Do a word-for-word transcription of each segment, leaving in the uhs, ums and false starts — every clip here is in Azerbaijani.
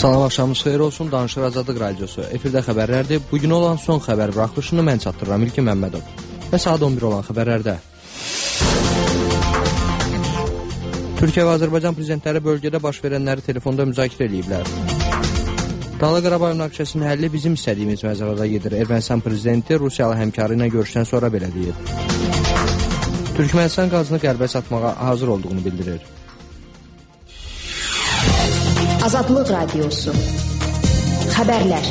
Salam, axşamınız xeyir olsun. Danışır Azadlıq Radiosu. Efirdə xəbərlərdir. Bugün olan son xəbər buraxılışını mən çatdırıram İlkin Məmmədov. Və saat on bir olan xəbərlərdə. Türkiyə və Azərbaycan prezidentləri bölgədə baş verənləri telefonda müzakirə ediblər. Dağlıq Qarabağ münaqişəsinin həlli bizim istədiyimiz məzarada gedir. Ermənistan prezidenti Rusiyalı həmkarı ilə görüşdən sonra belə deyib. Türkmənistan qazını qərbə satmağa hazır olduğunu bildirir. Azadlıq Radiosu. Xəbərlər.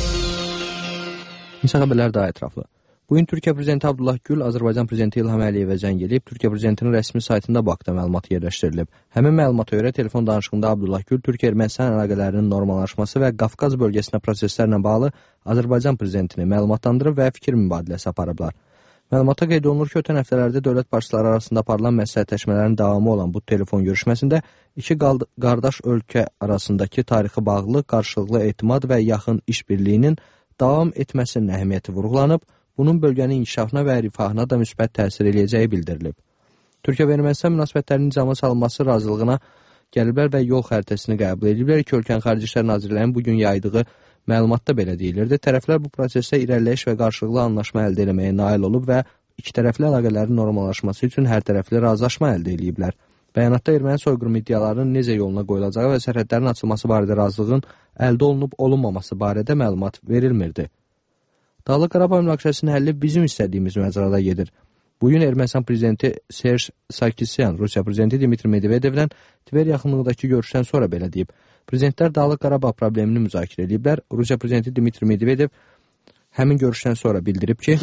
İnsan xəbərlər daha ətraflı. Bugün Türkiyə prezidenti Abdullah Gül, Azərbaycan prezidenti İlham Əliyevə zəng edib, Türkiyə prezidentinin rəsmi saytında bu haqda məlumat yerləşdirilib. Həmin məlumata görə telefon danışığında Abdullah Gül, Türkiyə-Ermənistan əlaqələrinin normallaşması və Qafqaz bölgəsinə proseslərlə bağlı Azərbaycan prezidentini məlumatlandırıb və fikir mübadiləsi aparıblar. Məlumata qeyd olunur ki, ötən həftələrdə dövlət başçıları arasında aparılan məsləhətləşmələrin davamı olan bu telefon görüşməsində iki qardaş ölkə arasındakı tarixi bağlı, qarşılıqlı etimad və yaxın işbirliyinin davam etməsinin əhəmiyyəti vurğulanıb, bunun bölgənin inkişafına və rifahına da müsbət təsir edəcəyi bildirilib. Türkiyə və Ermənistan münasibətlərinin nizama salınması razılığına gəliblər və yol xəritəsini qəbul ediblər ki, ölkənin Xarici İşlər Nazirliyinin bugün yaydığı məlumatda belə deyilirdi. Tərəflər bu prosesdə irəliləyiş və qarşılıqlı anlaşma əldə etməyə nail olub və iki tərəfli əlaqələrin normallaşması üçün hər tərəfli razılaşma əldə ediblər. Bəyanatda erməni soyqırım iddialarının necə yoluna qoyulacağı və sərhədlərin açılması barədə razılığın əldə olunub olunmaması barədə məlumat verilmirdi. Dağlıq Qarabağ münaqişəsinin həlli bizim istədiyimiz məzarada gedir. Bugün Ermənistan prezidenti Serj Sarkisyan, Rusiya prezidenti Dmitri Medvedevlə Tver yaxınlığındakı görüşdən sonra belə deyib. Prezidentlər Dağlıq Qarabağ problemini müzakirə ediblər. Rusiya prezidenti Dmitri Medvedev həmin görüşdən sonra bildirib ki,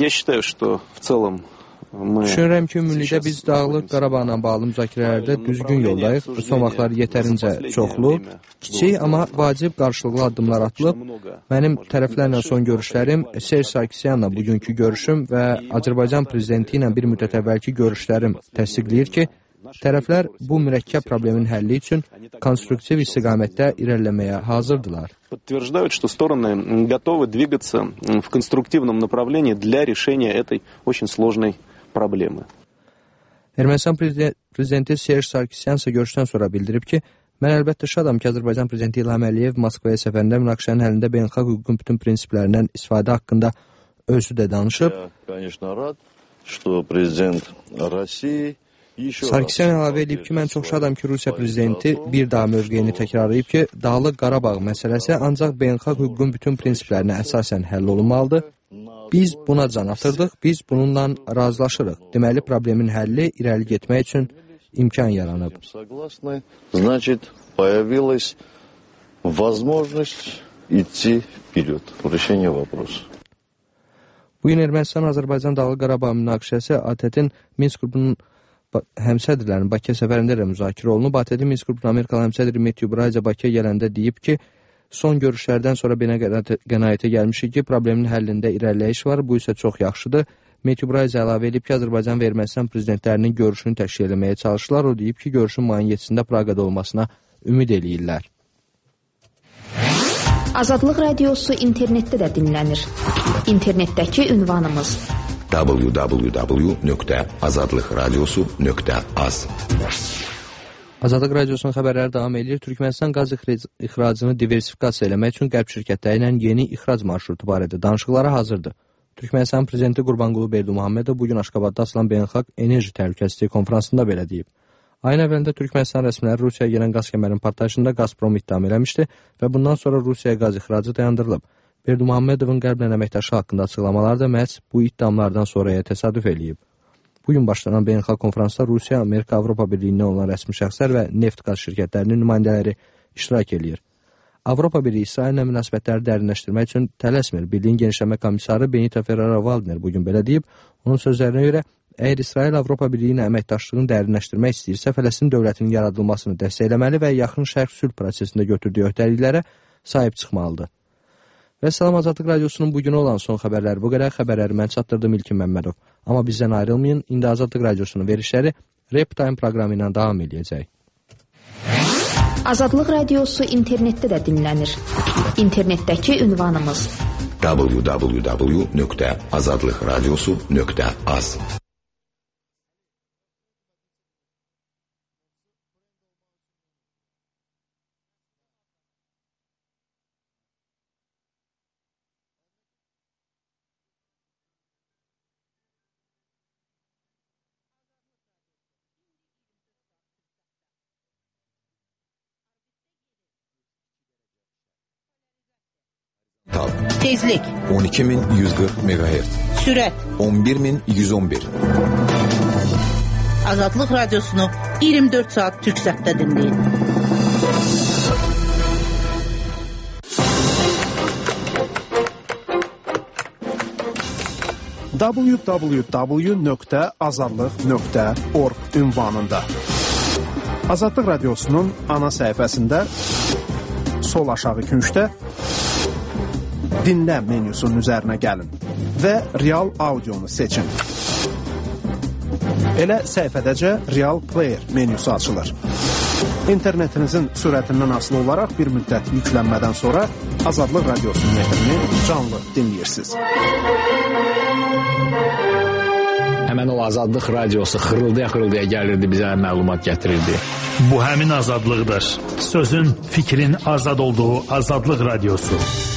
düşünürəm ki, ümumilikdə biz Dağlıq Qarabağla bağlı müzakirələrdə düzgün yoldayıq. Son vaxtlar yetərincə çoxlu, kiçik, amma vacib qarşılıqlı addımlar atılıb. Mənim tərəflərlə son görüşlərim, Serj Sarkisyanla bugünkü görüşüm və Azərbaycan prezidenti ilə bir müddət əvvəlki görüşlərim təsdiqləyir ki, tərəflər bu mürəkkəb problemin həlli üçün konstruktiv istiqamətdə irəliləməyə hazırdılar. Подтверждают, что стороны готовы двигаться в конструктивном направлении для решения этой очень сложной проблемы. Ermənistan prezidenti Serj Sarkisyan isə görüşdən sonra bildirib ki, mən əlbəttə şadam ki, Azərbaycan prezidenti İlham Əliyev Moskvaya səfərində münaqişənin həlində beynəlxalq hüququn bütün prinsiplərindən istifadə haqqında özü də danışıb. Sarkisyan əlavə edib ki, mən çox şadam ki, Rusiya prezidenti bir daha mövqeyini təkrarlayıb ki, Dağlıq Qarabağ məsələsi ancaq beynəlxalq hüququn bütün prinsiplərinə əsasən həll olunmalıdır. Biz buna can atırdıq, biz bununla razılaşırıq. Deməli, problemin həlli irəli getmək üçün imkan yaranıb. Значит, появилась возможность идти вперед в решение вопроса. Bugün Ermənistan-Azərbaycan Dağlıq Qarabağ münaqişəsi A T T-in Minsk qrupunun həmsədrlərinin Bakıya səfərində də müzakirə olunub. A T T-in Minsk qrupunun Amerikalı həmsədri Matthew Braiza Bakıya gələndə deyib ki, son görüşlərdən sonra belə qənaətə gəlmişik ki, problemin həllində irəliləyiş var, bu isə çox yaxşıdır. Matthew Braiza əlavə edib ki, Azərbaycan və Ermənistan prezidentlərinin görüşünü təşkil etməyə çalışırlar. O deyib ki, görüşün mayın yedisində Praqada olmasına ümid eləyirlər. Azadlıq Radiosu internetdə də dinlənir. İnternetdəki ünvanımız w w w nöqtə azadlıq radiosu nöqtə az. Azadlıq Radiosunun xəbərləri davam edir. Türkmənistan qaz ixracını diversifikasiya eləmək üçün qərb şirkətləri ilə yeni ixrac marşrutu barədə danışıqlara hazırdır. Türkmənistan prezidenti Qurbanqulu Berdimuhamedov bugün Aşqabadda açılan beynəlxalq enerji təhlükəsizliyi konfransında belə deyib. Ayın əvvəlində Türkmənistan rəsmiləri Rusiyaya gələn qaz kəmərinin partlayışında Gazprom ittiham eləmişdi və bundan sonra Rusiyaya qaz ixracı dayandırılıb. Berdimuhamedovun qərblə əməkdaşı haqqında açıqlamaları da məhz bu ittihamlardan sonraya təsadüf eləyib. Bugün başlanan beynəlxalq konfransda Rusiya, Amerika, Avropa Birliyindən olan rəsmi şəxslər və neft-qaz şirkətlərinin nümayəndələri iştirak edir. Avropa Birliyi İsraillə münasibətləri dərinləşdirmək üçün tələsmir. Birliyin genişləmə komissarı Benito Ferrero-Waldner bugün belə deyib. Onun sözlərinə görə, əgər İsrail Avropa Birliyi ilə əməkdaşlığını dərinləşdirmək istəyirsə, Fələstin dövlətinin yaradılmasını dəstəkləməli və yaxın şərq sülh prosesində götürdüyü öhdəliklərə sahib çıxmalıdır. Və Salam Azadlıq Radiosunun bugün olan son xəbərləri bu qədər. Xəbərləri mən çatdırdım İlkin Məmmədov. Amma bizdən ayrılmayın. İndi Azadlıq Radiosunun verişləri Rap Time proqramı ilə davam edəcək. Azadlıq Radiosu internetdə də dinlənir. İnternetdəki ünvanımız w w w nöqtə azadlıq radiosu nöqtə az. Tezlik on iki min yüz qırx megahertz. Sürət on bir min yüz on bir. Azadlıq radiosunu iyirmi dörd saat Türk səsdə dinləyin. w w w nöqtə azadlıq nöqtə org ünvanında. Azadlıq radiosunun ana səhifəsində sol aşağı küncdə dinlə menyusunun üzərinə gəlin və real audionu seçin. Elə səhifədəcə Real Player menyusu açılır. İnternetinizin sürətindən asılı olaraq bir müddət yüklənmədən sonra Azadlıq radiosunun efrini canlı dinləyirsiniz. Həmən o Azadlıq radiosu xırıldaya-xırıldaya gəlirdi, bizə məlumat gətirirdi. Bu həmin azadlıqdır. Sözün, fikrin azad olduğu Azadlıq radiosu.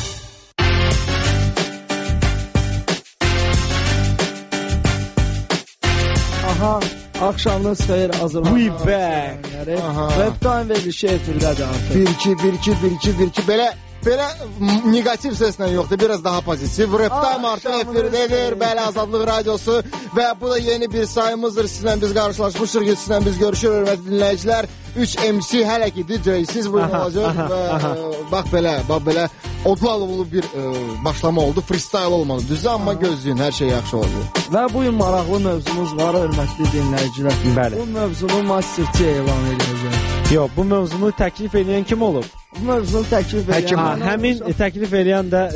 Aha, axşamınız xeyir Azərbaycan. We back. Rap time verilişi efirdədir artıq. bir iki, bir iki, bir iki, bir iki, belə Belə negativ səslə yoxdur, biraz daha pozitiv. Rap time artıq efirdədir, bəli, Azadlıq radiosu və bu da yeni bir sayımızdır. Sizlə biz qarşılaşmışıq, sizlə biz görüşürük, hörmətli dinləyicilər. üç M C hələ ki D J, siz buyurun olacaq və bax belə, bax belə odlu-alımlı bir ə, başlama oldu, freestyle olmadı, düzdür, amma gözləyin, hər şey yaxşı olacaq. Və bugün maraqlı mövzumuz var, hörmətli dinləyicilər. Bəli. Bu mövzunu Masterçi elan edəcək. Yox, bu mövzunu təklif edən kim olub? Bu mövzunu təklif edən... Ha, həmin e, təklif edən də...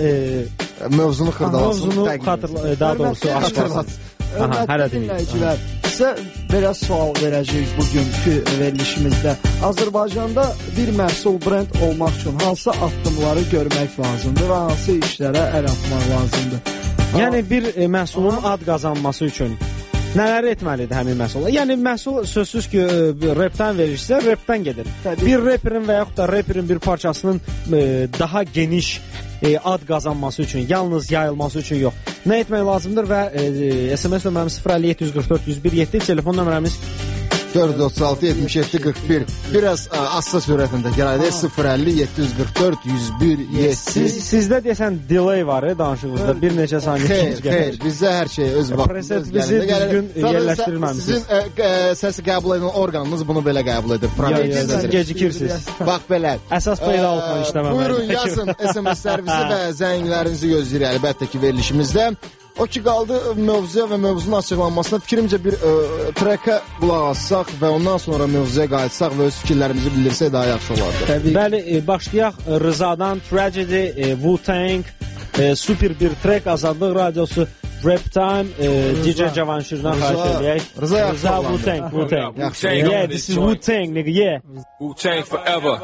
E, mövzunu xırdalasın. Mövzunu xatırla, daha doğrusu açıqlasın. Hörmətli dinləyicilər, sizə belə sual verəcəyik bugünkü verilişimizdə. Azərbaycanda bir məhsul brend olmaq üçün hansı addımları görmək lazımdır və hansı işlərə əl atmaq lazımdır? Yəni bir e, məhsulun ad qazanması üçün nələr etməlidir həmin məhsul? Yəni məhsul sözsüz ki, e, rapdən verirsə, rapdən gedir. Təbii. Bir rapperin və yaxud da rapperin bir parçasının e, daha geniş e, ad qazanması üçün, yalnız yayılması üçün yox. Nə etmək lazımdır və e, S M S nömrəmiz sıfır əlli yeddi yüz qırx dörd yüz bir yeddi, telefon nömrəmiz dörd yüz otuz altı yetmiş yeddi qırx bir. Biraz ə, asla sürətində gələyək sıfır əlli yeddi yüz qırx dörd yüz bir yeddi. Siz, sizdə deyəsən delay var ya danışığınızda, bir neçə saniyə xeyr, xeyr, bizdə hər şey öz vaxtında. Preset bizi düzgün yerləşdirməmişsiniz. Sizin ə, ə, səsi qəbul edən orqanınız bunu belə qəbul edir. Siz gecikirsiniz. Bax belə. Əsas payla altına işləməməli. Buyurun yazın S M S servisi və zənglərinizi gözləyirik əlbəttə ki verilişimizdə. O ki qaldı mövzuya və mövzunun açıqlanmasına fikrimcə bir ə, trəkə qulaq assaq və ondan sonra mövzuya qayıtsaq və öz fikirlərimizi bildirsək daha yaxşı olardı. Təbii. Bəli, e, başlayaq Rızadan Tragedy, e, Wu-Tang, e, super bir trek Azadlıq radiosu, Rap Time, e, D J Cavanşirdən xahiş edək. Rıza yaxşı Rıza Wu-Tang, Wu-Tang. Yeah, this is Wu-Tang, nigga, yeah. Wu-Tang forever.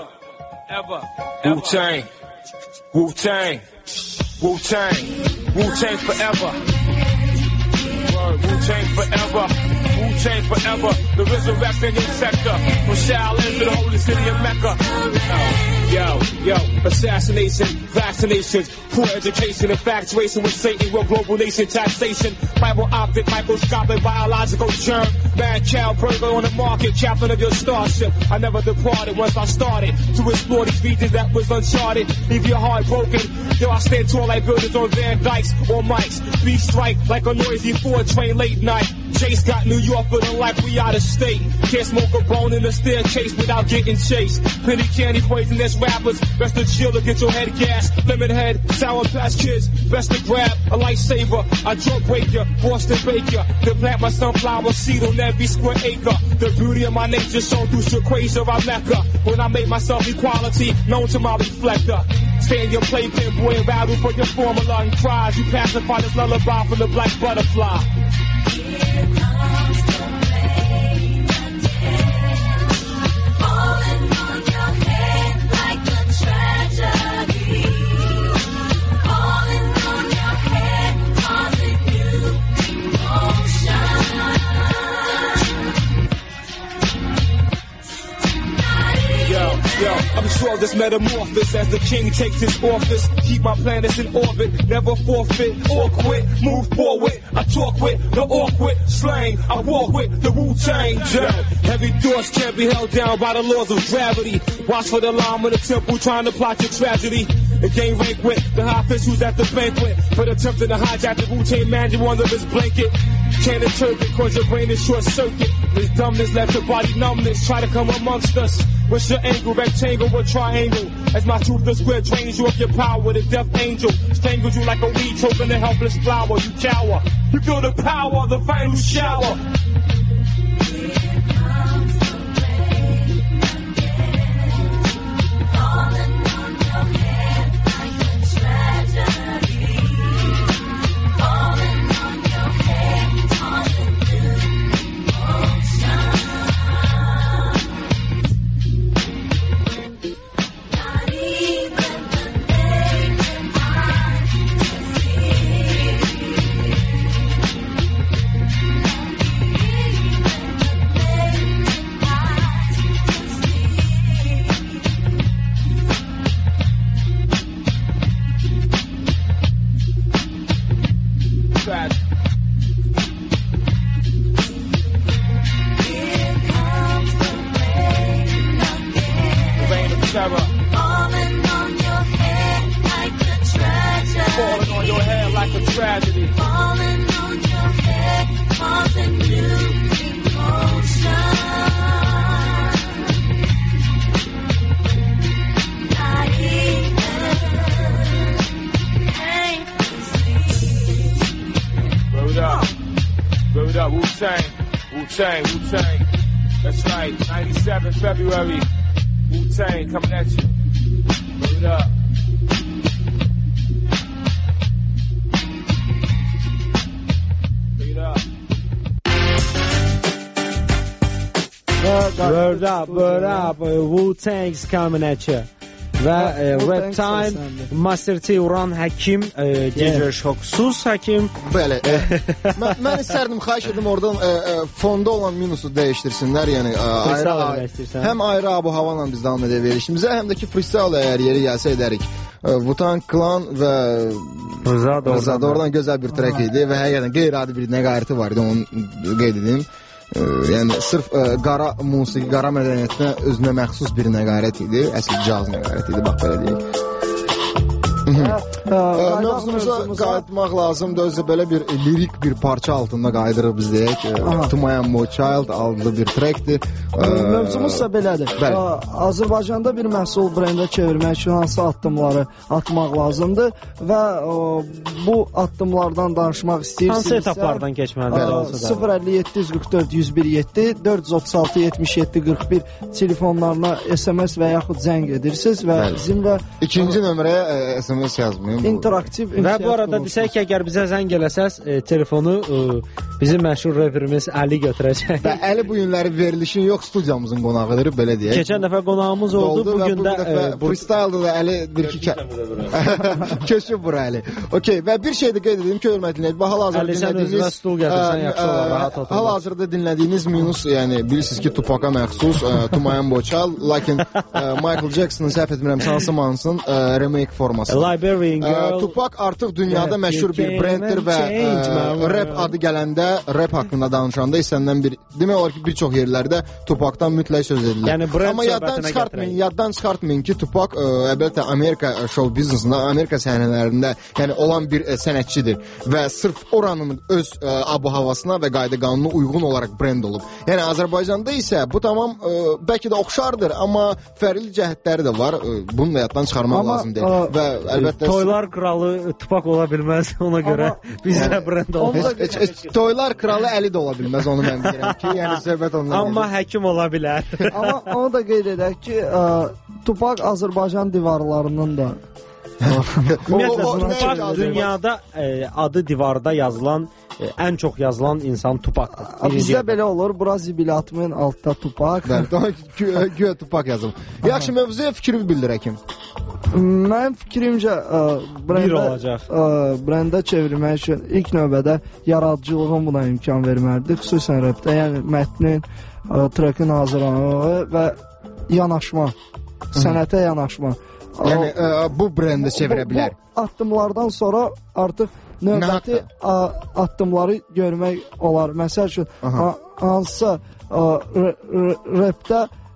Wu-Tang. Wu-Tang. Wu-Tang, Wu-Tang forever. Wu-Tang forever. Wu-Tang forever. The resurrecting sector from Shaolin to the holy city of Mecca. Yo, yo, assassination, vaccinations, poor education, infatuation with Satan, world global nation, taxation, Bible optic, microscopic, biological germ, man, child, burger on the market, captain of your starship. I never departed once I started to explore these regions that was uncharted. Leave your heart broken. Yo, I stand tall like buildings on Van Dykes or mics. Beat strike like a noisy Ford train late night. Chase got New York feeling like we out of state. Can't smoke a bone in the staircase without getting chased. Penny candy poisonous rappers, best to chill or get your head gas. Lemon head, sour patch kids, best to grab a lightsaber. I drug break ya, Boston Baker. To plant my sunflower seed on every square acre. The beauty of my nature shown through Shaquasia I Mecca. When I make myself equality, known to my reflector. Stay in your playpen, boy, and battle for your formula and cries. You pacify this lullaby from the black butterfly. Here comes the rain again, falling on your head like a tragedy, falling on your head, causing you emotion. Yo, yo, I'm sure this metamorphosis as the king takes his office. Keep my planets in orbit, never forfeit or quit. Move forward, I talk with the awkward slang. I walk with the Wu-Tang. Heavy thoughts can't be held down by the laws of gravity. Watch for the llama in the temple trying to plot your tragedy. and gain rank with the high officials at the banquet. But attempting to hijack the Wu-Tang manual under this blanket. Can't interpret cause your brain is short circuit. This dumbness left your body numbness. Try to come amongst us. What's your angle? Rectangle or triangle? As my toothless square drains you of your power. The death angel strangles you like a weed choking a helpless flower. You cower. You feel the power of the final shower. Wu-Tang, Wu-Tang. That's right, ninety-seven February. Wu-Tang coming at you. Put it up. Put it up. Word up, word up. Wu-Tang's coming at you. Və e, Rap Time, Master T Uran Həkim, e, gecə şoksuz Həkim. Bəli. mən, mən istərdim, xahiş edim oradan e, e, fonda olan minusu dəyişdirsinlər. Yəni e, ayrı, ayrı, həm ayrı abu havanla biz davam edə verişimizə, həm də ki freestyle əgər yeri gəlsə edərik. E, Wu-Tang Clan və Rıza da oradan gözəl bir track idi və həqiqətən qeyri-adi bir nəqarəti var idi, onu qeyd edim. E, yəni sırf e, qara musiqi, qara mədəniyyətinə özünə məxsus bir nəqarət idi, əsl caz nəqarət idi, bax belə deyək. Mövzumuza qayıtmaq lazımdır. Özü belə bir lirik bir parça altında qayıdırıq biz deyək. To My Ammo Child adlı bir trackdir. Mövzumuzsa belədir. Azərbaycanda bir məhsul brendə çevirmək üçün hansı addımları atmaq lazımdır və bu addımlardan danışmaq istəyirsinizsə hansı etaplardan keçməlidir? sıfır əlli yeddi yüz qırx dörd yüz bir yeddi dörd yüz otuz altı yetmiş yeddi qırx bir telefonlarına S M S və yaxud zəng edirsiniz və bizimlə ikinci nömrəyə S M S yazmayın. İnteraktiv və bu arada desək ki, əgər bizə zəng eləsəz, e, telefonu e, bizim məşhur reperimiz Əli götürəcək. Və Əli bu günləri verilişin yox, studiyamızın qonağıdır, belə deyək. Keçən dəfə qonağımız oldu, oldu bugün də e, freestyle-da da Əli bir iki köçüb bura Əli. Okay, və bir şey də qeyd edeyim ki, hörmətli hal-hazırda dinlədiyiniz stul gətirsən, yaxşı olar, rahat otur. Hal-hazırda dinlədiyiniz minus, yəni bilirsiniz ki, Tupac'a məxsus To My Ammo Child, lakin Michael Jackson'ın səhv etmirəm, Sansa Mans'ın remake forması. Liberian Girl. Tupac artıq dünyada məşhur bir brenddir və ə, rap adı gələndə, rap haqqında danışanda istənilən bir, demək olar ki, bir çox yerlərdə Tupac'dan mütləq söz edilir. Yəni, amma yaddan çıxartmayın, yaddan çıxartmayın ki, Tupac ə, əlbəttə Amerika show biznesində, Amerika səhnələrində yəni olan bir ə, sənətçidir və sırf oranın öz ə, abu-havasına və qayda-qanuna uyğun olaraq brend olub. Yəni Azərbaycanda isə bu tamam ə, bəlkə də oxşardır, amma fərqli cəhətləri də var. Ə, bunu da yaddan çıxarmaq amma, lazımdır. Ə, və əlbəttə Toylar kralı Tupac ola bilməz, ona görə bizdə brend olmaz. Toylar kralı Əli də ola bilməz, onu mən deyirəm ki, yəni söhbət ondan. Amma həkim ola bilər. Amma onu da qeyd edək ki, ə, Tupac Azərbaycan divarlarının da Tupac dünyada ə, adı divarda yazılan, ə, ən çox yazılan insan Tupac'dır. Bizdə belə olur, bura zibilatımın altda Tupac. Güya Tupac yazılır. Yaxşı, mövzuya fikrimi bildir həkim. Mənim fikrimcə ə, brendə, ə, brendə çevirmək üçün ilk növbədə yaradıcılığın buna imkan verməlidir. Xüsusən rapdə, yəni mətnin, ə, trekin hazırlanığı və yanaşma, sənətə yanaşma. Yəni ə, bu brendə çevirə bilər. Bu, bu addımlardan sonra artıq növbəti ə, addımları görmək olar. Məsəl üçün, hansısa rapdə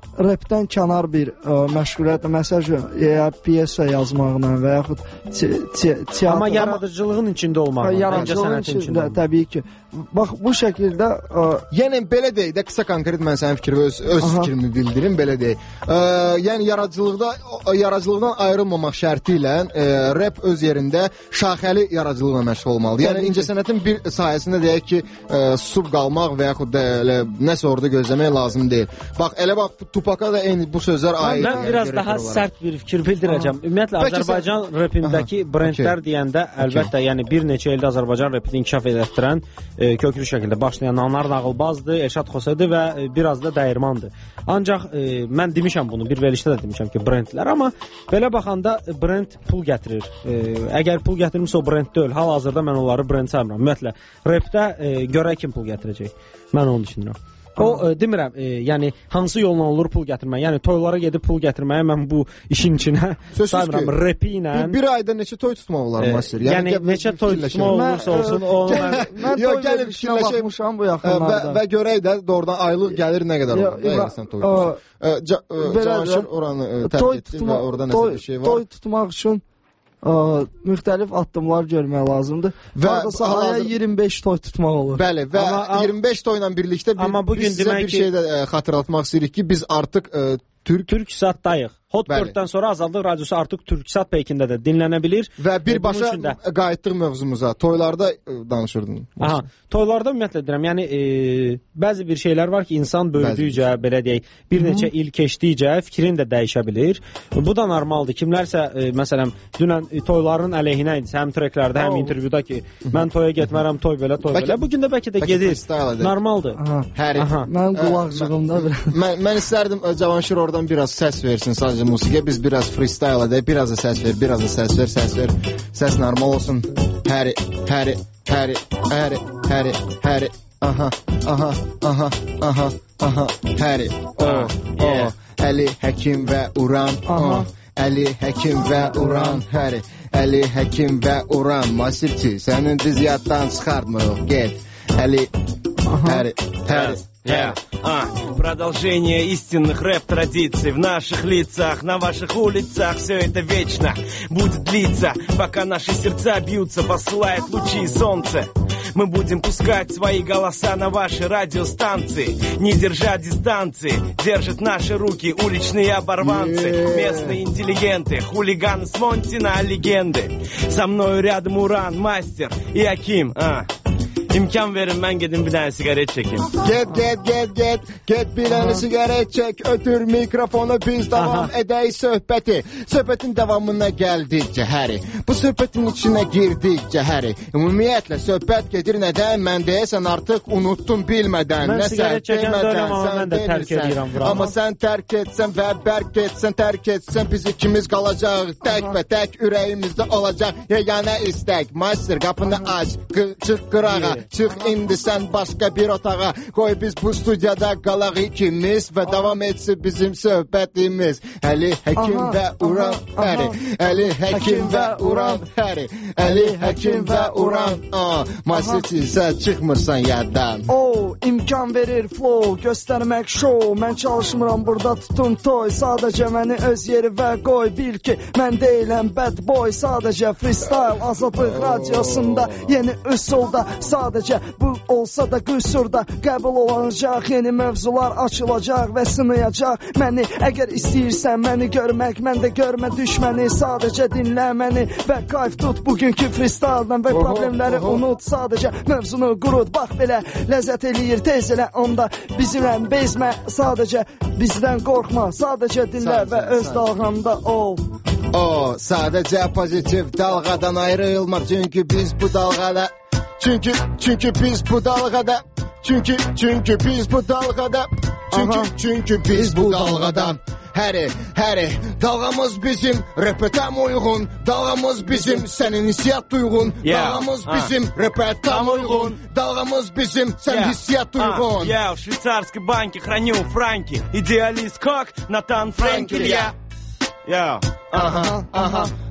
repdən kənar bir ə, məşğuliyyət, məsələn, ya piyesa yazmaqla və yaxud teatr. Amma yaradıcılığın içində olmaqla, yaradıcılığın içində təbii ki. Bax bu şəkildə ə, yəni belə deyək də qısa konkret mən sənin fikrimi öz, öz fikrimi bildirim belə deyək. Ə, yəni yaradıcılıqda yaradıcılıqdan ayrılmamaq şərti ilə ə, rap öz yerində şaxəli yaradıcılıqla məşğul olmalıdır. Yəni incəsənətin bir sahəsində deyək ki, ə, susub qalmaq və yaxud da elə nəsə orada gözləmək lazım deyil. Bax elə bax Tupaka da eyni bu sözlər aid. Mən biraz daha olarak sərt bir fikir bildirəcəm. Ümumiyyətlə Azərbaycan sən... rapindəki brendlər okay. deyəndə əlbəttə okay. yəni bir neçə ildə Azərbaycan rapini inkişaf etdirən e, köklü şəkildə başlayan Anar Nağılbazdır, Elşad Xosədi və e, biraz da Dəyirmandır. Ancaq e, mən demişəm bunu, bir verilişdə də demişəm ki, brendlər, amma belə baxanda brend pul gətirir. E, əgər pul gətirmirsə o brend deyil. Hal-hazırda mən onları brend saymıram. Ümumiyyətlə rapdə e, görək kim pul gətirəcək. Mən onu düşünürəm. O e, demirəm, e, yəni hansı yolla olur pul gətirmək. Yəni toylara gedib pul gətirməyə mən bu işin içinə saymıram. Repi ilə bir, bir ayda neçə toy tutmaq olar Master? E, yəni, yəni neçə toy tutmaq olursa olsun, onu mən mən toy gəlib fikirləşmişəm bu yaxınlarda. Və, və görək də doğrudan aylıq gəlir nə qədər olur? Əgər sən toy tutursan. Cavanşir oranı tərk etdi və orada nəsə bir şey var. Toy tutmaq üçün Ə, müxtəlif addımlar görmək lazımdır. Və sahaya iyirmi beş toy tutmaq olur. Bəli, və amma, iyirmi beş toyla birlikdə bir, amma bugün biz sizə bir şey də ə, xatırlatmaq istəyirik ki, biz artıq ə, Türk Türk Saatdayıq. Hot dörddən sonra Azadlıq Radiosu artıq Türk Saat peykində də dinlənə bilir. Və birbaşa e, qayıtdıq mövzumuza. Toylarda e, danışırdın. Aha, toylarda ümumiyyətlə deyirəm, yəni e, bəzi bir şeylər var ki, insan böyüdükcə, belə deyək, bir neçə il keçdikcə fikrin də dəyişə bilir. Bu da normaldır. Kimlərsə e, məsələn, dünən e, toyların əleyhinə idi, həm treklərdə, həm intervyuda ki, mən toya getmərəm, toy belə, toy belə. Bu gün də bəlkə də gedir. Normaldır. Hər mən qulaqcığımda bir. Mən mən istərdim Cavanşir oradan biraz səs versin sadəcə. Musiqiyə biz biraz freestyle edək, biraz da səs ver, biraz da səs ver, səs ver, səs normal olsun. Həri, həri, həri, həri, həri, həri, aha, aha, aha, aha, aha, həri, o, o, Əli, Həkim və Uran, o, Əli, Həkim və Uran, həri, Əli, Həkim və Uran, Masirçi, sənin biz yaddan çıxartmırıq, get, Əli, həri, həri. Yeah. А, продолжение истинных рэп-традиций в наших лицах, на ваших улицах. Все это вечно будет длиться, пока наши сердца бьются, посылает лучи солнца. Мы будем пускать свои голоса на ваши радиостанции, не держа дистанции. Держат наши руки уличные оборванцы, местные интеллигенты, хулиганы с Монтина, легенды. Со мною рядом Уран, Мастер и Аким. А. İmkan verin mən gedim bir dənə sigaret çəkim. Get, get, get, get, get bir dənə sigaret çək, ötür mikrofonu, biz davam edək söhbəti. Söhbətin davamına gəldikcə həri, bu söhbətin içinə girdikcə həri. Ümumiyyətlə söhbət gedir nədən, mən deyəsən artıq unuttum bilmədən. Mən sigaret çəkən dönəm, amma mən də tərk edirəm buranı. Amma sən tərk etsən və bərk etsən, tərk etsən, biz ikimiz qalacaq, tək və tək ürəyimizdə olacaq. Yeganə istək, Master qapını aç, çıx qırağa. Çıx indi sən başqa bir otağa, qoy biz bu studiyada qalaq ikimiz və davam etsin bizim söhbətimiz. Əli, Həkim aha, və Uran, həri, Əli, Həkim və Uran, həri, Əli, Həkim və Uran, Masirçi, sən çıxmırsan yaddan. O, imkan verir flow, göstərmək show, mən çalışmıram burada tutum toy, sadəcə məni öz yeri və qoy, bil ki, mən deyiləm bad boy, sadəcə freestyle, Azadlıq Radiosunda, yeni üsulda, sadəcə bu olsa da qüsurda qəbul olunacaq, yeni mövzular açılacaq və sınayacaq məni. Əgər istəyirsən məni görmək, mən də görmə düşməni, sadəcə dinlə məni və kayf tut bugünkü freestyle'dan və problemləri unut, sadəcə mövzunu qurut. Bax belə ləzzət eləyir, tez elə onda bizimlə bezmə, sadəcə bizdən qorxma, sadəcə dinlə və öz dalğanda ol. O, sadəcə pozitiv dalğadan ayrılma, çünki biz bu dalğada Çünkü çünkü biz bu dalgada Çünkü çünkü biz bu dalgada Çünkü çünkü biz bu dalgada Həri, həri, dalğamız bizim, rapə tam uyğun, dalğamız bizim, sənin hissiyat duyğun, dalğamız bizim, rapə tam uyğun, dalğamız bizim, sən hissiyat duyğun. Я в швейцарской банке храню франки, идеалист как Натан Френкель, я. Я. Aha, aha,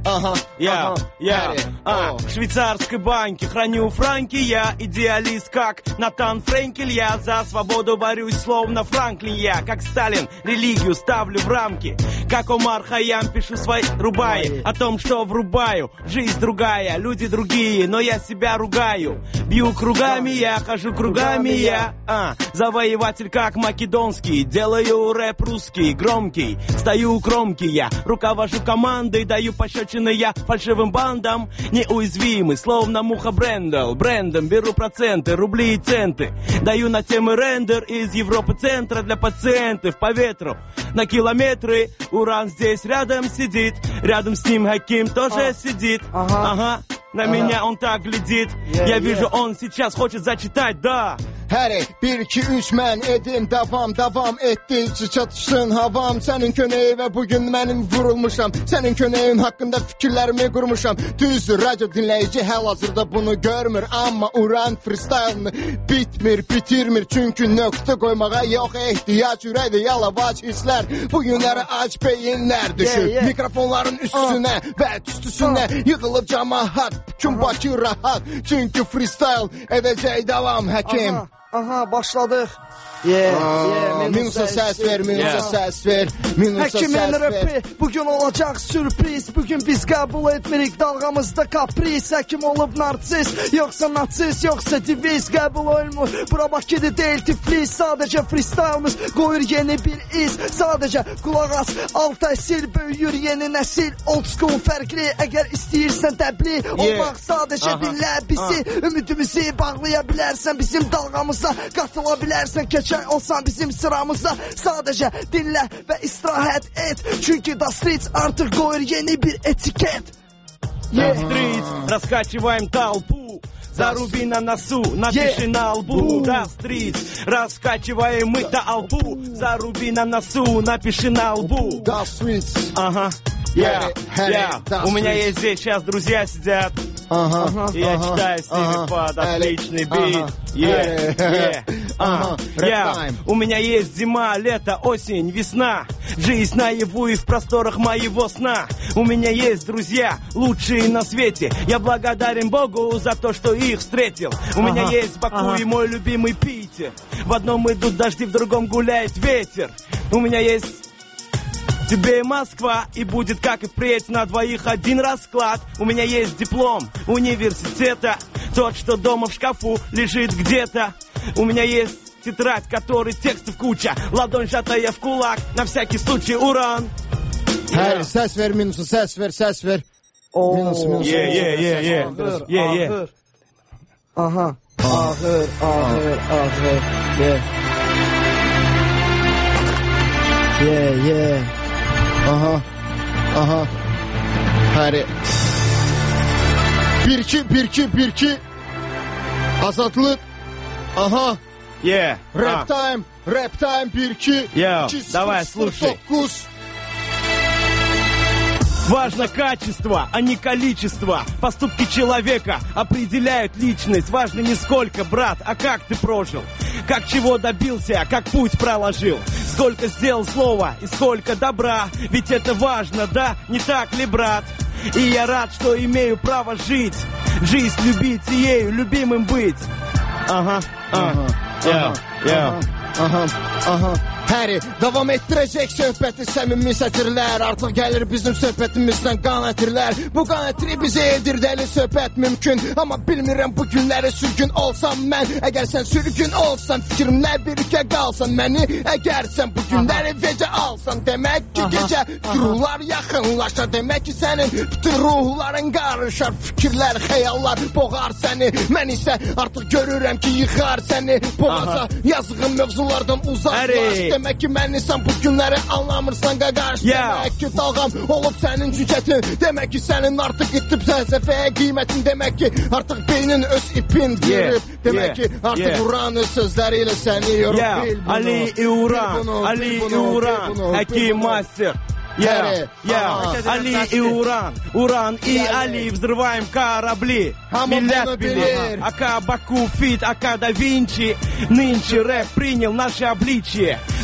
Ага, Я, ага, я, Harry, а, о. в швейцарской банке храню франки, я идеалист, как Натан Френкель, я за свободу борюсь, словно Франклин, я, как Сталин, религию ставлю в рамки, как Омар Хайям пишу свои рубаи, о том, что врубаю, жизнь другая, люди другие, но я себя ругаю, бью кругами, я хожу кругами, я, а, завоеватель, как македонский, делаю рэп русский, громкий, стою у кромки, я руковожу командой, даю пощечины я фальшивым бандам, неуязвимый, словно муха Брендел, брендом беру проценты, рубли и центы, даю на темы рендер из Европы центра для пациентов по ветру, на километры, уран здесь рядом сидит, рядом с ним Хаким тоже сидит, ага, ага. На ага. меня он так глядит, yeah, я вижу, yeah. он сейчас хочет zачитать, да. Həri, bir, iki, üç, mən edim, davam, davam etdikcə çatışsın havam. Sənin köneyi və bugün mənim vurulmuşam. Sənin köneyin haqqında fikirlərimi qurmuşam. Düzdür, radyo dinləyici həl-hazırda bunu görmür. Amma Uran freestyle-ını bitmir, bitirmir. Çünki nöqtə qoymağa yox ehtiyac. Ürəkdə yalavac hisslər, bugünləri ac beyinlər düşür. Yeah, yeah. Mikrofonların üstünə uh. və üstüsünə uh. yığılıb camahat. Bütün Bakı rahat. Çünki freestyle edəcək davam, həkim. Aha. Aha, başladıq. Yeah, yeah, minusa səs ver, minusa səs ver, minusa Həkimin səs ver. rəpi bugün olacaq sürpriz. Bugün biz qəbul etmirik dalğamızda kapris. Həkim olub narsist, yoxsa natsist, yoxsa diviz. Qəbul olmur, bura Bakıda deyil Tiflis. Sadəcə freestyle'ımız qoyur yeni bir iz. Sadəcə qulaq as, alt əsil böyüyür yeni nəsil. Old school fərqli, əgər istəyirsən dəbli olmaq, sadəcə dinlə bizi. Ümidimizi bağlaya bilərsən, bizim dalğamıza qatıla bilərsən. Keçən olsan bizim sıramıza, sadəcə dinlə və istirahət et. Çünki Da Streets artıq qoyur yeni bir etiket. Yeah. Da Streets, раскачиваем толпу. Заруби на носу, напиши yeah. на лбу. Da Streets, раскачиваем мы толпу. Заруби на носу, напиши на лбу. Da Streets. Ага. Я, я. У меня есть здесь сейчас друзья сидят. Ага, ага, я ага, читаю с ними ага, под отличный бит. Ага, yeah, yeah, ага, yeah. У меня есть зима, лето, осень, весна. Жизнь наяву и в просторах моего сна. У меня есть друзья, лучшие на свете. Я благодарен Богу за то, что их встретил. У ага, меня есть Баку ага. и мой любимый Питер. В одном идут дожди, в другом гуляет ветер. У меня есть тебе Москва, и будет, как и впредь, на двоих один расклад. У меня есть диплом университета, тот, что дома в шкафу лежит где-то. У меня есть тетрадь, которой текстов куча, ладонь сжатая в кулак, на всякий случай уран. Hər, səs ver, minusu, səs ver, səs ver. Minus, minus, yeah, yeah, yeah, yeah. Ağır, yeah, yeah. ağır. Aha, ağır, ağır, ağır, yeah. Yeah, yeah. Aha, aha. Həri. Bir, iki, bir, iki, bir, iki. Azadlıq. Aha. Yeah. Rap time, rap time, bir, iki. Yo, давай, слушай. Важно качество, а не количество. Поступки человека определяют личность. Важно не сколько, брат, а как ты прожил. Как чего добился, как путь проложил. Сколько сделал слова и сколько добра. Ведь это важно, да? Не так ли, брат? И я рад, что имею право жить. Жизнь любить и ею любимым быть. Ага, ага, ага, ага, ага, ага. Həri, davam etdirəcək söhbəti səmimi sətirlər. Artıq gəlir bizim söhbətimizdən qan ətirlər. Bu qan ətiri bizə edir dəli söhbət mümkün. Amma bilmirəm bu günləri sürgün olsam mən. Əgər sən sürgün olsan, fikrimlə birlikə qalsan məni. Əgər sən bu günləri vecə alsan, demək ki gecə ruhlar yaxınlaşar. Demək ki sənin bütün ruhların qarışar. Fikirlər, xəyallar boğar səni. Mən isə artıq görürəm ki yıxar səni. Boğaza yazığın mövzulardan uzaqlaş. Demək ki mən insan bu günləri anlamırsan qaqaş. Yeah. Demək ki dalğam olub sənin cücətin. Demək ki sənin artıq itib səlsəfəyə qiymətin. Demək ki artıq beynin öz ipin girib. Yeah. Demək yeah. ki artıq yeah. Uran'ın sözləri ilə səni yorub. Yeah. Bil bunu, Ali i Uran, bunu, Ali i Uran, Həkim Master. Yeah, yeah. Али и Уран, Уран и Али, взрываем корабли. Миллиард билет, АК Баку Фит, АК Да Винчи. Нынче рэп принял наше обличие.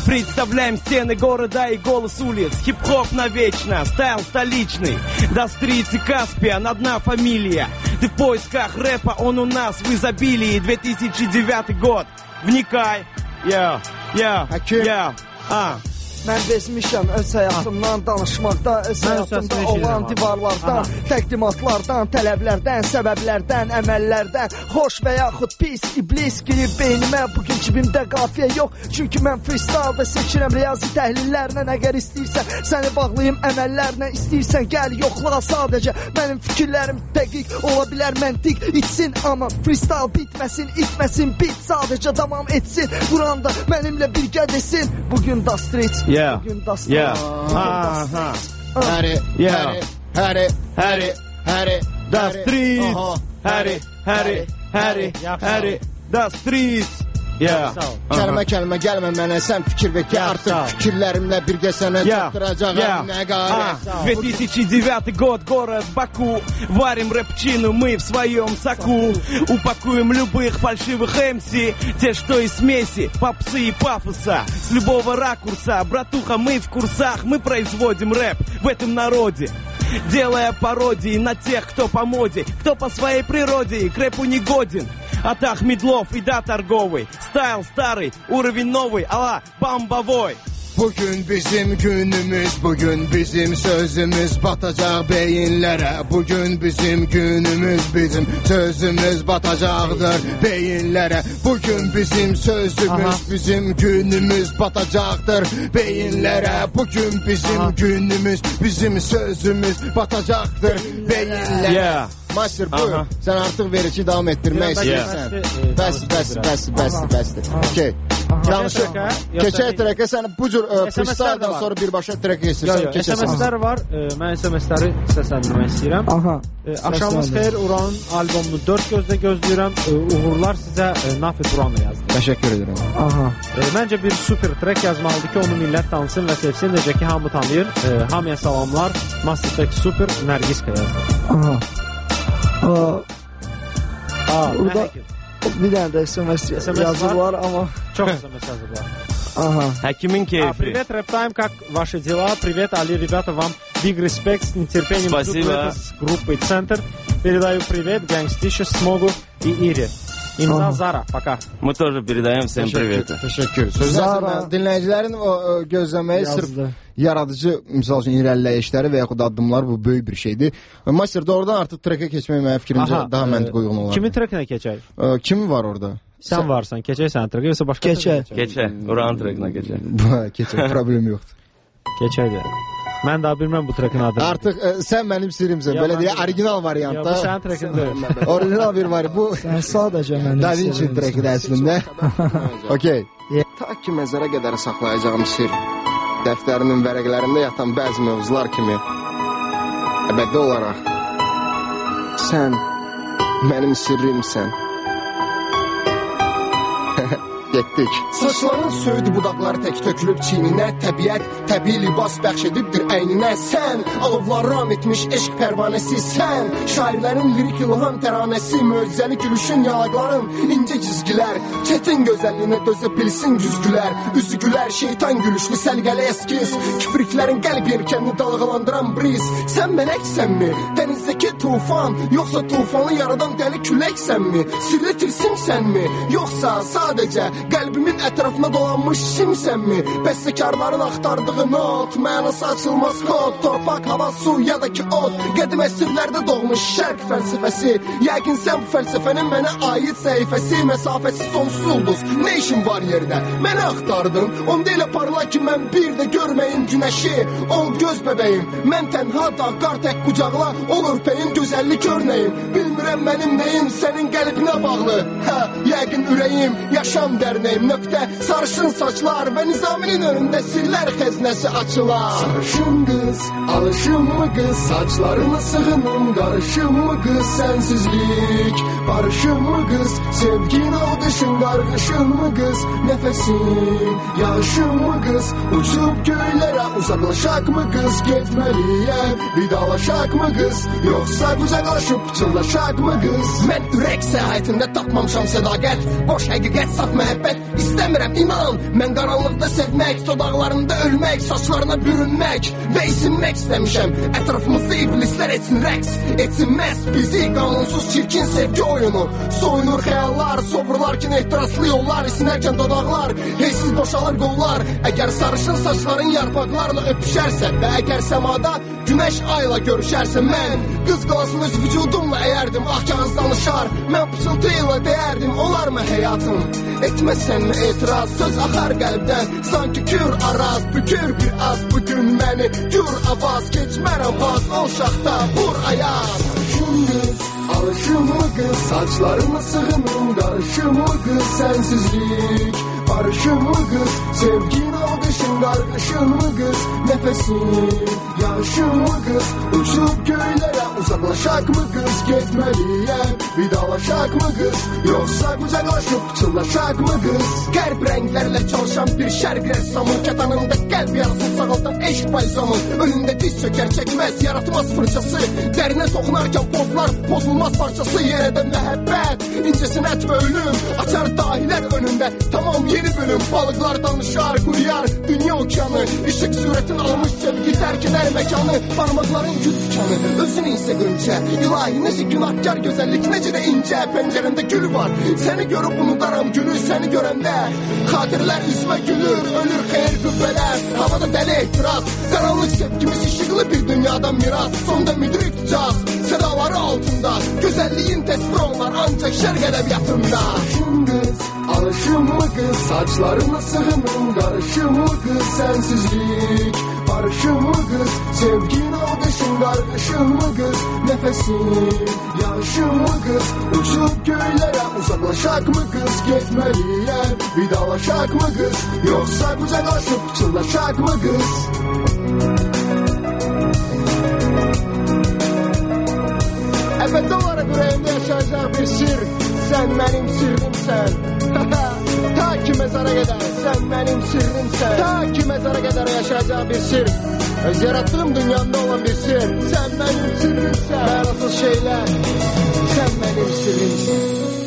Представляем стены города и голос улиц. Хип-хоп навечно, стайл столичный. До стриц и Каспиан одна фамилия. Ты в поисках рэпа, он у нас в изобилии. две тысячи девятый год, вникай. Йо, йо, йо, а. Mən bezmişəm öz həyatımdan danışmaqda, öz həyatımda olan divarlardan, təqdimatlardan, tələblərdən, səbəblərdən, əməllərdən, xoş və yaxud pis, iblis girib beynimə. Bugün cibimdə qafiyə yox, çünki mən freestyle və seçirəm riyazi təhlillərlə. Əgər istəyirsən, səni bağlayım əməllərlə, istəyirsən gəl yoxla sadəcə. Mənim fikirlərim dəqiq ola bilər, məntiq içsin, amma freestyle bitməsin, itməsin, bit sadəcə davam etsin. Buranda mənimlə birgə desin, bugün da street. Yeah, yeah, aha, Harry, Harry, Harry, Harry, Harry, the streets, Harry, Harry, Harry, Harry, the streets. Yeah. Kəlmə kəlmə gəlmə mənə, sən fikir ver ki, artıq fikirlərimlə birgə sənə çatdıracağım nə qarət. две тысячи девятый год, город Баку. Варим рэпчину мы в своем соку. Упакуем любых фальшивых эм си, те, что из смеси попсы и пафоса. С любого ракурса, братуха, мы в курсах. Мы производим рэп в этом народе, делая пародии на тех, кто по моде, кто по своей природе и к рэпу не годен. От Ахмедлов и до торговый. Стайл старый, уровень новый, ала, бомбовой. Bugün bizim günümüz, bugün bizim sözümüz batacaq beyinlərə. Bugün bizim günümüz, bizim sözümüz batacaqdır beyinlərə. Bugün bizim sözümüz, Aha. bizim günümüz batacaqdır beyinlərə. Bugün bizim Aha. günümüz, bizim sözümüz batacaqdır beyinlərə. Yeah. Master buyur, Aha. sən artıq verici davam etdirmək istəyirsən. Bəs, bəs, bəs, bəs, bəs. Okey. Danışıq. Keçək trəkə, sən bu cür freestyle'dan sonra birbaşa trəkə keçirsən. S M S-lər var, mən S M S-ləri səsləndirmək istəyirəm. Axşamınız xeyir, Uranın albomunu dörd gözlə gözləyirəm. Uğurlar sizə Nafi Turan'la yazdım. Təşəkkür edirəm. Məncə bir super trek yazmalıdır ki, onu millət tanısın və sevsin. Necə ki, hamı tanıyır. Hamıya salamlar. Mastertech Super Nərgiska yazdım. Burada bir dənə də S M S yazı var, amma çox S M S yazı var. Ага. Хакимин Кейфи. Привет, Рэп Тайм, как ваши дела? Привет, Али, ребята, вам big respect, с нетерпением Спасибо. С группой Центр. Передаю привет Гангстище, Смогу и Ире. İmza Zara, пока. Мы тоже передаем всем привет. Təşəkkür. Sözlər dinləyicilərin o gözləməyi sırf yaradıcı, misal üçün irəliləyişləri və yaxud addımlar bu böyük bir şeydir. Master, doğrudan artıq trekə keçmək mənim fikrimcə Aha, daha məntiq uyğun olar. Kimin trekinə keçək? Kim var orada? Sən, sən varsan, keçək sən trekə, yoxsa başqa keçək. Keçək, Uran trekinə keçək. Keçək, problem yoxdur. Keçək də. Mən daha bilməm bu trekin adını. Artıq ə, sən mənim sirrimsən, belə deyə orijinal variantda. Ya, bu sənin trekin deyil. Orijinal bir var, bu sən sadəcə mənim Da Vinci trekidir əslində. Okey. Ta ki məzara qədər saxlayacağım sir, dəftərinin vərəqlərində yatan bəzi mövzular kimi əbədi olaraq sən mənim sirrimsən. Getdik. Saçların söydü budaqları tək tökülüb çiyninə, təbiət təbii libas bəxş edibdir əyninə. Sən alovlar ram etmiş eşq pərvanəsi, sən şairlərin lirik ilham təranəsi, möcüzəli gülüşün yanaqların incə cizgilər, çətin gözəlliyinə dözə bilsin güzgülər, üzügülər şeytan gülüşlü səlqəli eskiz, kipriklərin qəlb yelkənini dalğalandıran briz. Sən mələksənmi? Dənizdəki tufan, yoxsa tufanı yaradan dəli küləksənmi? Sirli tilsimsənmi? Yoxsa sadəcə qəlbimin ətrafına dolanmış simsənmi? Bəstəkarların axtardığı not, mənası açılmaz kod, torpaq, hava, su ya da ki od, qədim əsrlərdə doğmuş şərq fəlsəfəsi. Yəqin sən bu fəlsəfənin mənə aid səhifəsi, məsafəsi sonsuz ulduz, nə işin var yerdə? Məni axtardın, onda elə parla ki mən bir də görməyim günəşi. Ol göz bəbəyim, mən tənha da qar tək qucaqla, ol ürpəyim, gözəllik örnəyim. Bilmirəm mənim nəyim sənin qəlbinə bağlı. Hə, yəqin ürəyim, yaşam dərnəyim, nöqtə, sarışın saçlar və Nizaminin önündə sirlər xəzinəsi açılar. Sarışın qız, alışım mı qız, saçlarını sığınım, qarışım mı qız, sənsizlik, barışım mı qız, sevgin oldu aldışın qarğışın mı qız Nəfəsin yağışın mı qız Uçub göylərə uzaqlaşaq mı qız Getməliyəm vidalaşaq mı qız Yoxsa qucaqlaşıb pıçıldaşaq mı qız Mən ürək səyahətində tapmamışam sədaqət Boş həqiqət, saf məhəbbət İstəmirəm inan Mən qaranlıqda sevmək, sodaqlarında ölmək Saçlarına bürünmək və isinmək istəmişəm Ətrafımızda iblislər etsin rəqs Etsinməz bizi qanunsuz çirkin sevgi oyunu Soyunur xəyallar, sovrularkən ehtiraslı yollar İsinərkən dodaqlar, heysiz boşalır qollar Əgər sarışın saçların yarpaqlarla öpüşərsə Və əgər səmada günəş ayla görüşərsə Mən qız qalasını öz vücudumla əyərdim Ah kağız danışar, mən pıçıltı ilə deyərdim Olar mı həyatım? Etməsən mi etiraz? Söz axar qəlbdən Sanki kür araz, bükür bir az Bugün məni gür avaz Keçmərəm vaz, ol şaxta, vur ayaz Alışım qız, alışım mı qız Saçlarımı sığınım, qarışım mı qız Sənsizlik, barışım mı qız Sevgin aldışın, qarqışın mı qız Nəfəsin, yağışım mı qız Uçub göylərə uzaqlaşaq mı qız Getməliyəm, vidalaşaq mı qız Yoxsa qucaqlaşıb pıçıldaşaq mı qız Qərb rənglərlə çalışan bir şərq rəssamın Kətanında qəlb yarasını sağaldan eşq balzamın Önündə diz çökər çəkməz yaratmaz fırçası Dərinə toxunarkən pozlar pozulmaz parçası Yenə də məhəbbət, incəsinət və ölüm Açar dahilər önündə tamam yeni bölüm Balıqlar danışar, quruyar dünya okyanı İşıq sürətin almış sevgi tərk edər məkanı Parmaqların gül tikanı, özün isə qönçə İlahi necə günahkar gözəllik, necə də incə Pəncərəndə gül var, səni görüb unudaram gülü Səni görəndə xatirlər üzmə gülür Ölür xeyir qüvvələr, havada dəli ehtiras Qaranlıq sevgimiz işıqlı bir dünyadan miras Sonda müdrik caz, sədaları altında Gözəlliyin təsvir olunar ancaq şərq ədəbiyyatında Alışım qız, alışım mı qız Saçlarına sığınım, qarışım mı qız Sənsizlik, barışım mı qız Sevgin aldışın, qarqışın mı qız Nəfəsin, yağışım mı qız Uçub göylərə uzaqlaşaq mı qız Getməliyəm, vidalaşaq mı qız Yoxsa qucaqlaşıb pıçıldaşaq mı qız Əbədə olaraq ürəyimdə yaşayacaq bir sir Sən mənim sirrimsən Ta ki məzara qədər Sən mənim sirrimsən Ta ki məzara qədər yaşayacaq bir sir Öz yarattığım dünyamda olan bir sir Sən mənim sirrimsən Mənasız şeylər Sən mənim sirrimsən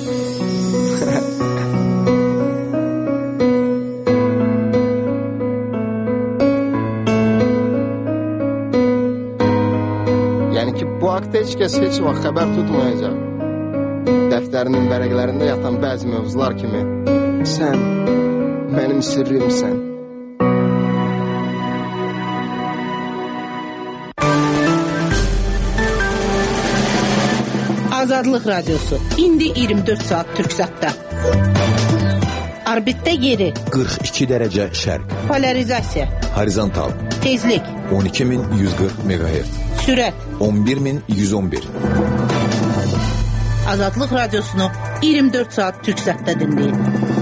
Yəni ki bu haqda heç kəs heç vaxt xəbər tutmayacaq Dəftərinin vərəqlərində yatan bəzi mövzular kimi Sən mənim sirrimsən Azadlıq Radiosu İndi iyirmi dörd saat Türksatda Orbitdə yeri qırx iki dərəcə şərq Polarizasiya Horizontal Tezlik on iki min yüz qırx megahertz Sürət on bir min yüz on bir Azadlıq Radiosunu iyirmi dörd saat Türksatda dinləyin.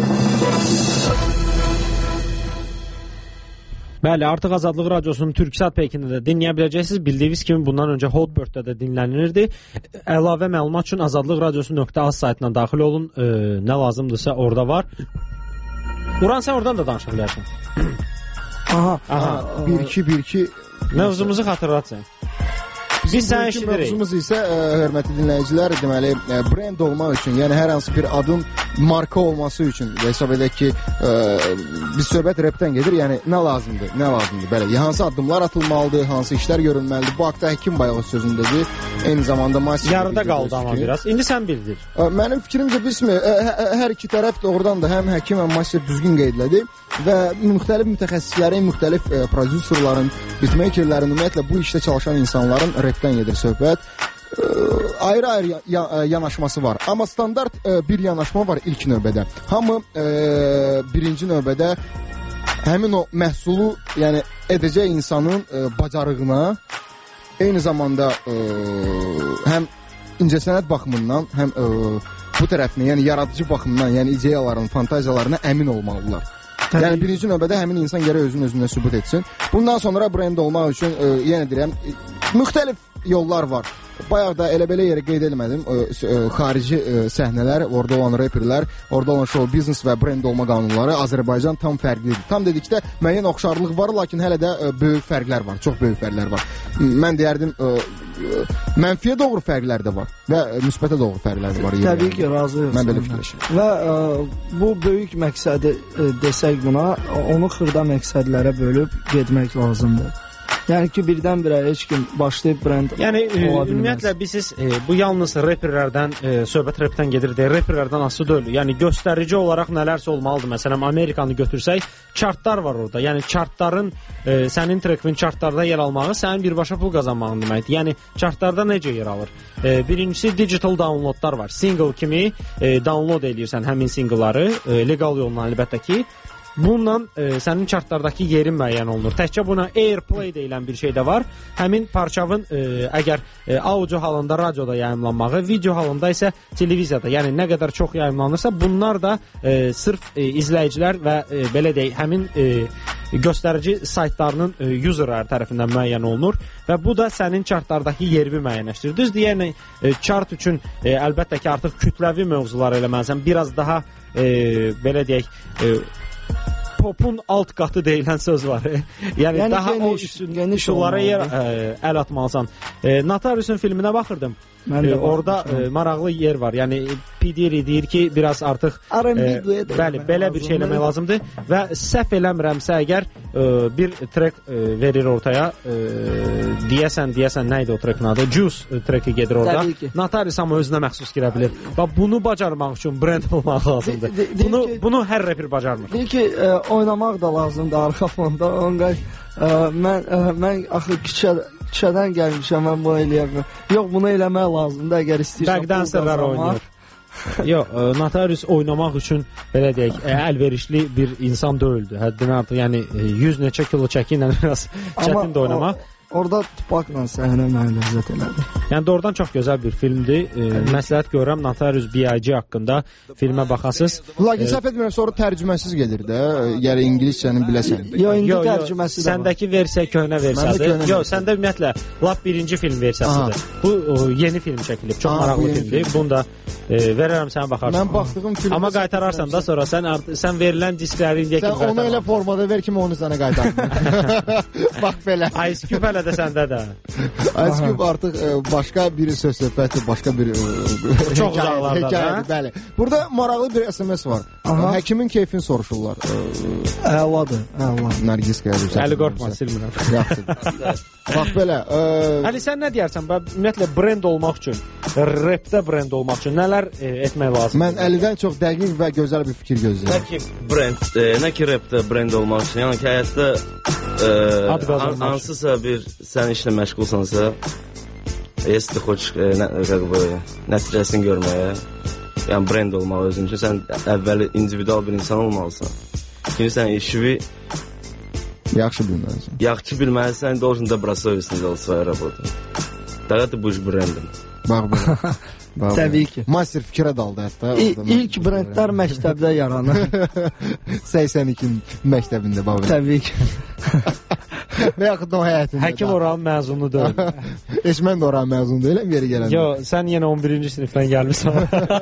Bəli, artıq Azadlıq Radiosunun Türksat peykində də dinləyə biləcəksiniz. Bildiyiniz kimi bundan öncə Hotbirddə də dinlənilirdi. Əlavə məlumat üçün azadlıq radiosu nöqtə az saytına daxil olun. E, nə lazımdırsa orada var. Uran, sən oradan da danışa bilərsən. Aha, aha. bir iki bir iki Mövzumuzu xatırlatsan. Biz sən eşidirik. Mövzumuz isə, ə, hörmətli dinləyicilər, deməli, ə, brend olmaq üçün, yəni hər hansı bir adın marka olması üçün hesab edək ki, ə, biz söhbət repdən gedir, yəni nə lazımdır, nə lazımdır, belə, hansı addımlar atılmalıdır, hansı işlər görülməlidir. Bu haqda həkim bayaq sözündədir, eyni zamanda masif. Yarıda qaldı amma biraz. İndi sən bildir. Ə, mənim fikrimcə bismi, ə, hər iki tərəf doğrudan da həm həkim, həm masif düzgün qeydlədi və müxtəlif mütəxəssislərin, müxtəlif ə, prodüserlərin, bitmakerlərin, ümumiyyətlə bu işdə çalışan insanların repdən gedir söhbət. Ayrı-ayrı ya yanaşması var. Amma standart e, bir yanaşma var ilk növbədə. Hamı e, birinci növbədə həmin o məhsulu, yəni edəcək insanın e, bacarığına, eyni zamanda e, həm incəsənət baxımından, həm e, bu tərəfinə, yəni yaradıcı baxımından, yəni ideyaların, fantaziyalarına əmin olmalılar. Təbii. Yəni birinci növbədə həmin insan gərək özünü özünə sübut etsin. Bundan sonra brend olmaq üçün e, yenə deyirəm, e, müxtəlif yollar var. bayaq da elə belə yerə qeyd etmədim. Ə, ə, xarici ə, səhnələr, orada olan reperlər, orada olan show biznes və brend olma qanunları Azərbaycan tam fərqlidir. Tam dedikdə müəyyən oxşarlıq var, lakin hələ də ə, böyük fərqlər var, çox böyük fərqlər var. Mən deyərdim ə, ə, mənfiyə doğru fərqlər də var və müsbətə doğru fərqlər var. Təbii ki, razıyam. Mən belə fikirləşirəm. Və ə, bu böyük məqsədi ə, desək buna, onu xırda məqsədlərə bölüb getmək lazımdır. Yəni ki, birdən-birə heç kim başlayıb brend yəni, ola bilməz. Ümumiyyətlə, biz siz, e, bu yalnız reperlərdən, e, söhbət repdən gedir deyə, reperlərdən asılı deyil. Yəni, göstərici olaraq nələrsə olmalıdır. Məsələn, Amerikanı götürsək, chartlar var orada. Yəni, chartların, e, sənin trekin chartlarda yer almağı, sənin birbaşa pul qazanmağın deməkdir. Yəni, chartlarda necə yer alır? E, birincisi, digital downloadlar var. Single kimi e, download edirsən həmin singleları, e, legal yolla əlbəttə ki, bununla e, sənin chartlardakı yerin müəyyən olunur. Təkcə buna Airplay deyilən bir şey də var. Həmin parçanın e, əgər e, audio halında radioda yayımlanmağı, video halında isə televiziyada, yəni nə qədər çox yayımlanırsa, bunlar da e, sırf e, izləyicilər və e, belə deyək, həmin e, göstərici saytlarının e, userlər tərəfindən müəyyən olunur və bu da sənin chartlardakı yerini müəyyənləşdirir. Düzdür, yəni e, chart üçün e, əlbəttə ki, artıq kütləvi mövzular eləməlisən, biraz daha e, belə deyək, e, popun alt qatı deyilən söz var. yəni, yəni daha geniş, o üstün, geniş şunlara yer ə, əl atmalısan. E, Notarius'un filminə baxırdım. E, orada e, maraqlı yer var. Yəni P. Diddy deyir ki, biraz artıq e, bəli, belə bir şey eləmək lazımdır və səhv eləmirəmsə əgər e, bir trek e, verir ortaya, e, deyəsən, deyəsən nə idi o trekin adı? Juice treki gedir orada. Notarius amma özünə məxsus girə bilir. Və bunu bacarmaq üçün brend olmaq lazımdır. De, de, bunu, ki, bunu hər rapper bacarmır. Deyir ki, e, oynamaq da lazımdır arxa fonda. Onqay, e, mən, e, mən axı küçə Küçədən gəlmişəm, mən bunu eləyəm. Yox, bunu eləmək lazımdır, əgər istəyirsən. Backdancerlər oynayır. Yox, e, Notarius oynamaq üçün, belə deyək, e, əlverişli bir insan deyildi. Həddini artıq, yəni yüz neçə kilo çəki ilə biraz çətin də oynamaq. O, orada Tupakla səhnə mənə ləzzət elədi. Yəni doğrudan çox gözəl bir filmdir. E, məsləhət görürəm Notarius B I G haqqında filmə baxasınız. Lakin səhv etmirəm, sonra tərcüməsiz gedir də. Yəni ingiliscəni biləsən. Yox, indi tərcüməsi də var. Səndəki versiya köhnə versiyadır. Yox, səndə ümumiyyətlə lap birinci film versiyasıdır. Bu o, yeni film çəkilib. Çox Aha, maraqlı filmdir. Bunu da e, verərəm sənə baxarsan. Mən baxdığım film. Amma qaytararsan da sonra sən sən verilən diskləri indiyə kimi qaytar. Sən onu elə formada ver ki, onu sənə qaytar. Bax belə. Ice Cube hələ də səndə də. Ice Cube artıq e, başqa bir söz söhbəti, başqa bir e, çox uzaqlarda da. Bəli. Burada maraqlı bir S M S var. Aha. Həkimin keyfini soruşurlar. Əladır, əla. Nərgiz gəlir. Əli qorxma, silmirəm. Bax belə. E... Həli sən nə deyərsən? Ümumiyyətlə brend olmaq üçün, rapdə brend olmaq üçün nələr e, etmək lazımdır? Mən Əlidən çox dəqiq və gözəl bir fikir gözləyirəm. Nə ki brend, e, nə ki rapdə brend olmaq üçün, yəni ki həyatda e, an, hansısa bir sən işlə məşğulsansa, если ты хочешь e, nə, как бы, nəticəsini görməyə, yəni brend olmaq özün üçün, sən əvvəli individual bir insan olmalısan. Çünki sən işi yaxşı bilməlisən. Yaxşı bilməlisən, должен добросовестно делать свою работу. Тогда ты будешь брендом. Bax belə. Təbii ki. Master fikrə daldı hətta. İ ilk brendlər məktəbdə yaranır. səksən ikinin məktəbində bax. Təbii ki. Və yaxud da o həyətində. Həkim oranın məzunu deyil. Heç mən də oranın məzunu deyiləm yeri gələndə. Yox, sən yenə on birinci sinifdən gəlmirsən.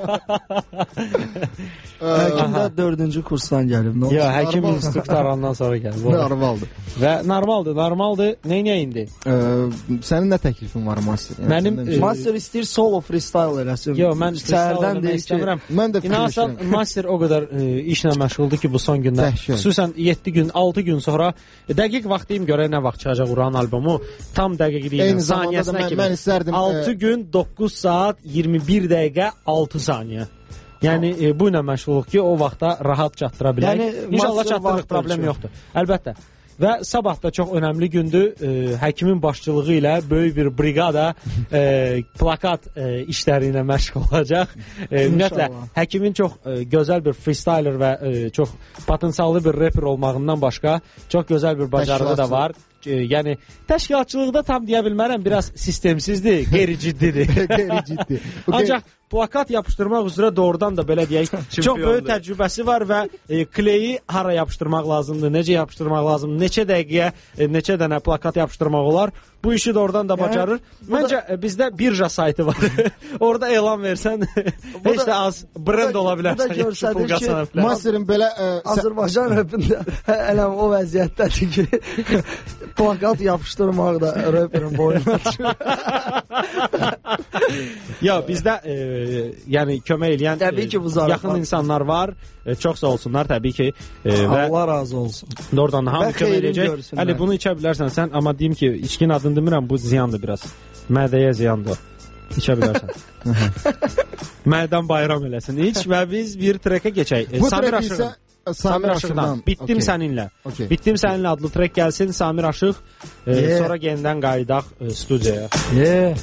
Həkim də dördüncü kursdan gəlib. Yox, həkim instruktorandan sonra gəlib. Normaldır. Və normaldır, normaldır. Neynə indi? Sənin nə təklifin var Master? Mənim Master istəyir solo freestyle eləsin. Yox, mən freestyle eləmək istəmirəm. Mən də fikirləşirəm. Master o qədər e, işlə məşğuldur ki, bu son gündə. Xüsusən yeddi gün, altı gün sonra e, dəqiq vaxtıyım görə nə vaxt çıxacaq Uran albomu. Tam dəqiqliyi ilə saniyəsinə kimi. Mən istərdim. altı gün, doqquz saat, iyirmi bir dəqiqə, altı saniyə. Yəni e, bu ilə məşğulluq ki, o vaxtda rahat çatdıra bilək. Yəni, İnşallah çatdırıq, problem yoxdur. Əlbəttə. Və sabah da çox önəmli gündür. E, həkimin başçılığı ilə böyük bir briqada e, plakat e, işləri ilə məşğul olacaq. E, ümumiyyətlə, həkimin çox e, gözəl bir freestyler və e, çox potensiallı bir rapper olmağından başqa çox gözəl bir bacarığı da var. e, yəni təşkilatçılıqda tam deyə bilmərəm, biraz sistemsizdir, qeyri-ciddidir. Qeyri-ciddi. Ancaq plakat yapışdırmaq üzrə doğrudan da belə deyək, çox böyük təcrübəsi var və e, kleyi hara yapışdırmaq lazımdır, necə yapışdırmaq lazımdır, neçə dəqiqəyə e, neçə dənə plakat yapışdırmaq olar. Bu işi doğrudan da bacarır. Məncə da, bizdə birja saytı var. Orada elan versən heç də az brend ola bilərsən. Bu da görsədir ki, Masterin belə ə, Azərbaycan rəpində ələm o vəziyyətdədir ki, plakat yapışdırmaq da rəperin boynuna düşür. Ya bizdə e, yəni kömək eləyən təbii ki, bu yaxın insanlar var. E, çox sağ olsunlar təbii ki. E, Allah və razı olsun. Doğrudan hamı kömək eləyəcək. Hələ bunu içə bilərsən sən, amma deyim ki, içkin adını demirəm, bu ziyandır biraz. Mədəyə ziyandır. İçə bilərsən. Mədən bayram eləsin. İç və biz bir trekə keçək. E, Samir Aşıqın. Samir Aşıqdan. Bitdim okay. səninlə. Okay. Bitdim səninlə adlı trek gəlsin. Samir Aşıq. E, yeah. Sonra yenidən qayıdaq e, studiyaya. Yeah.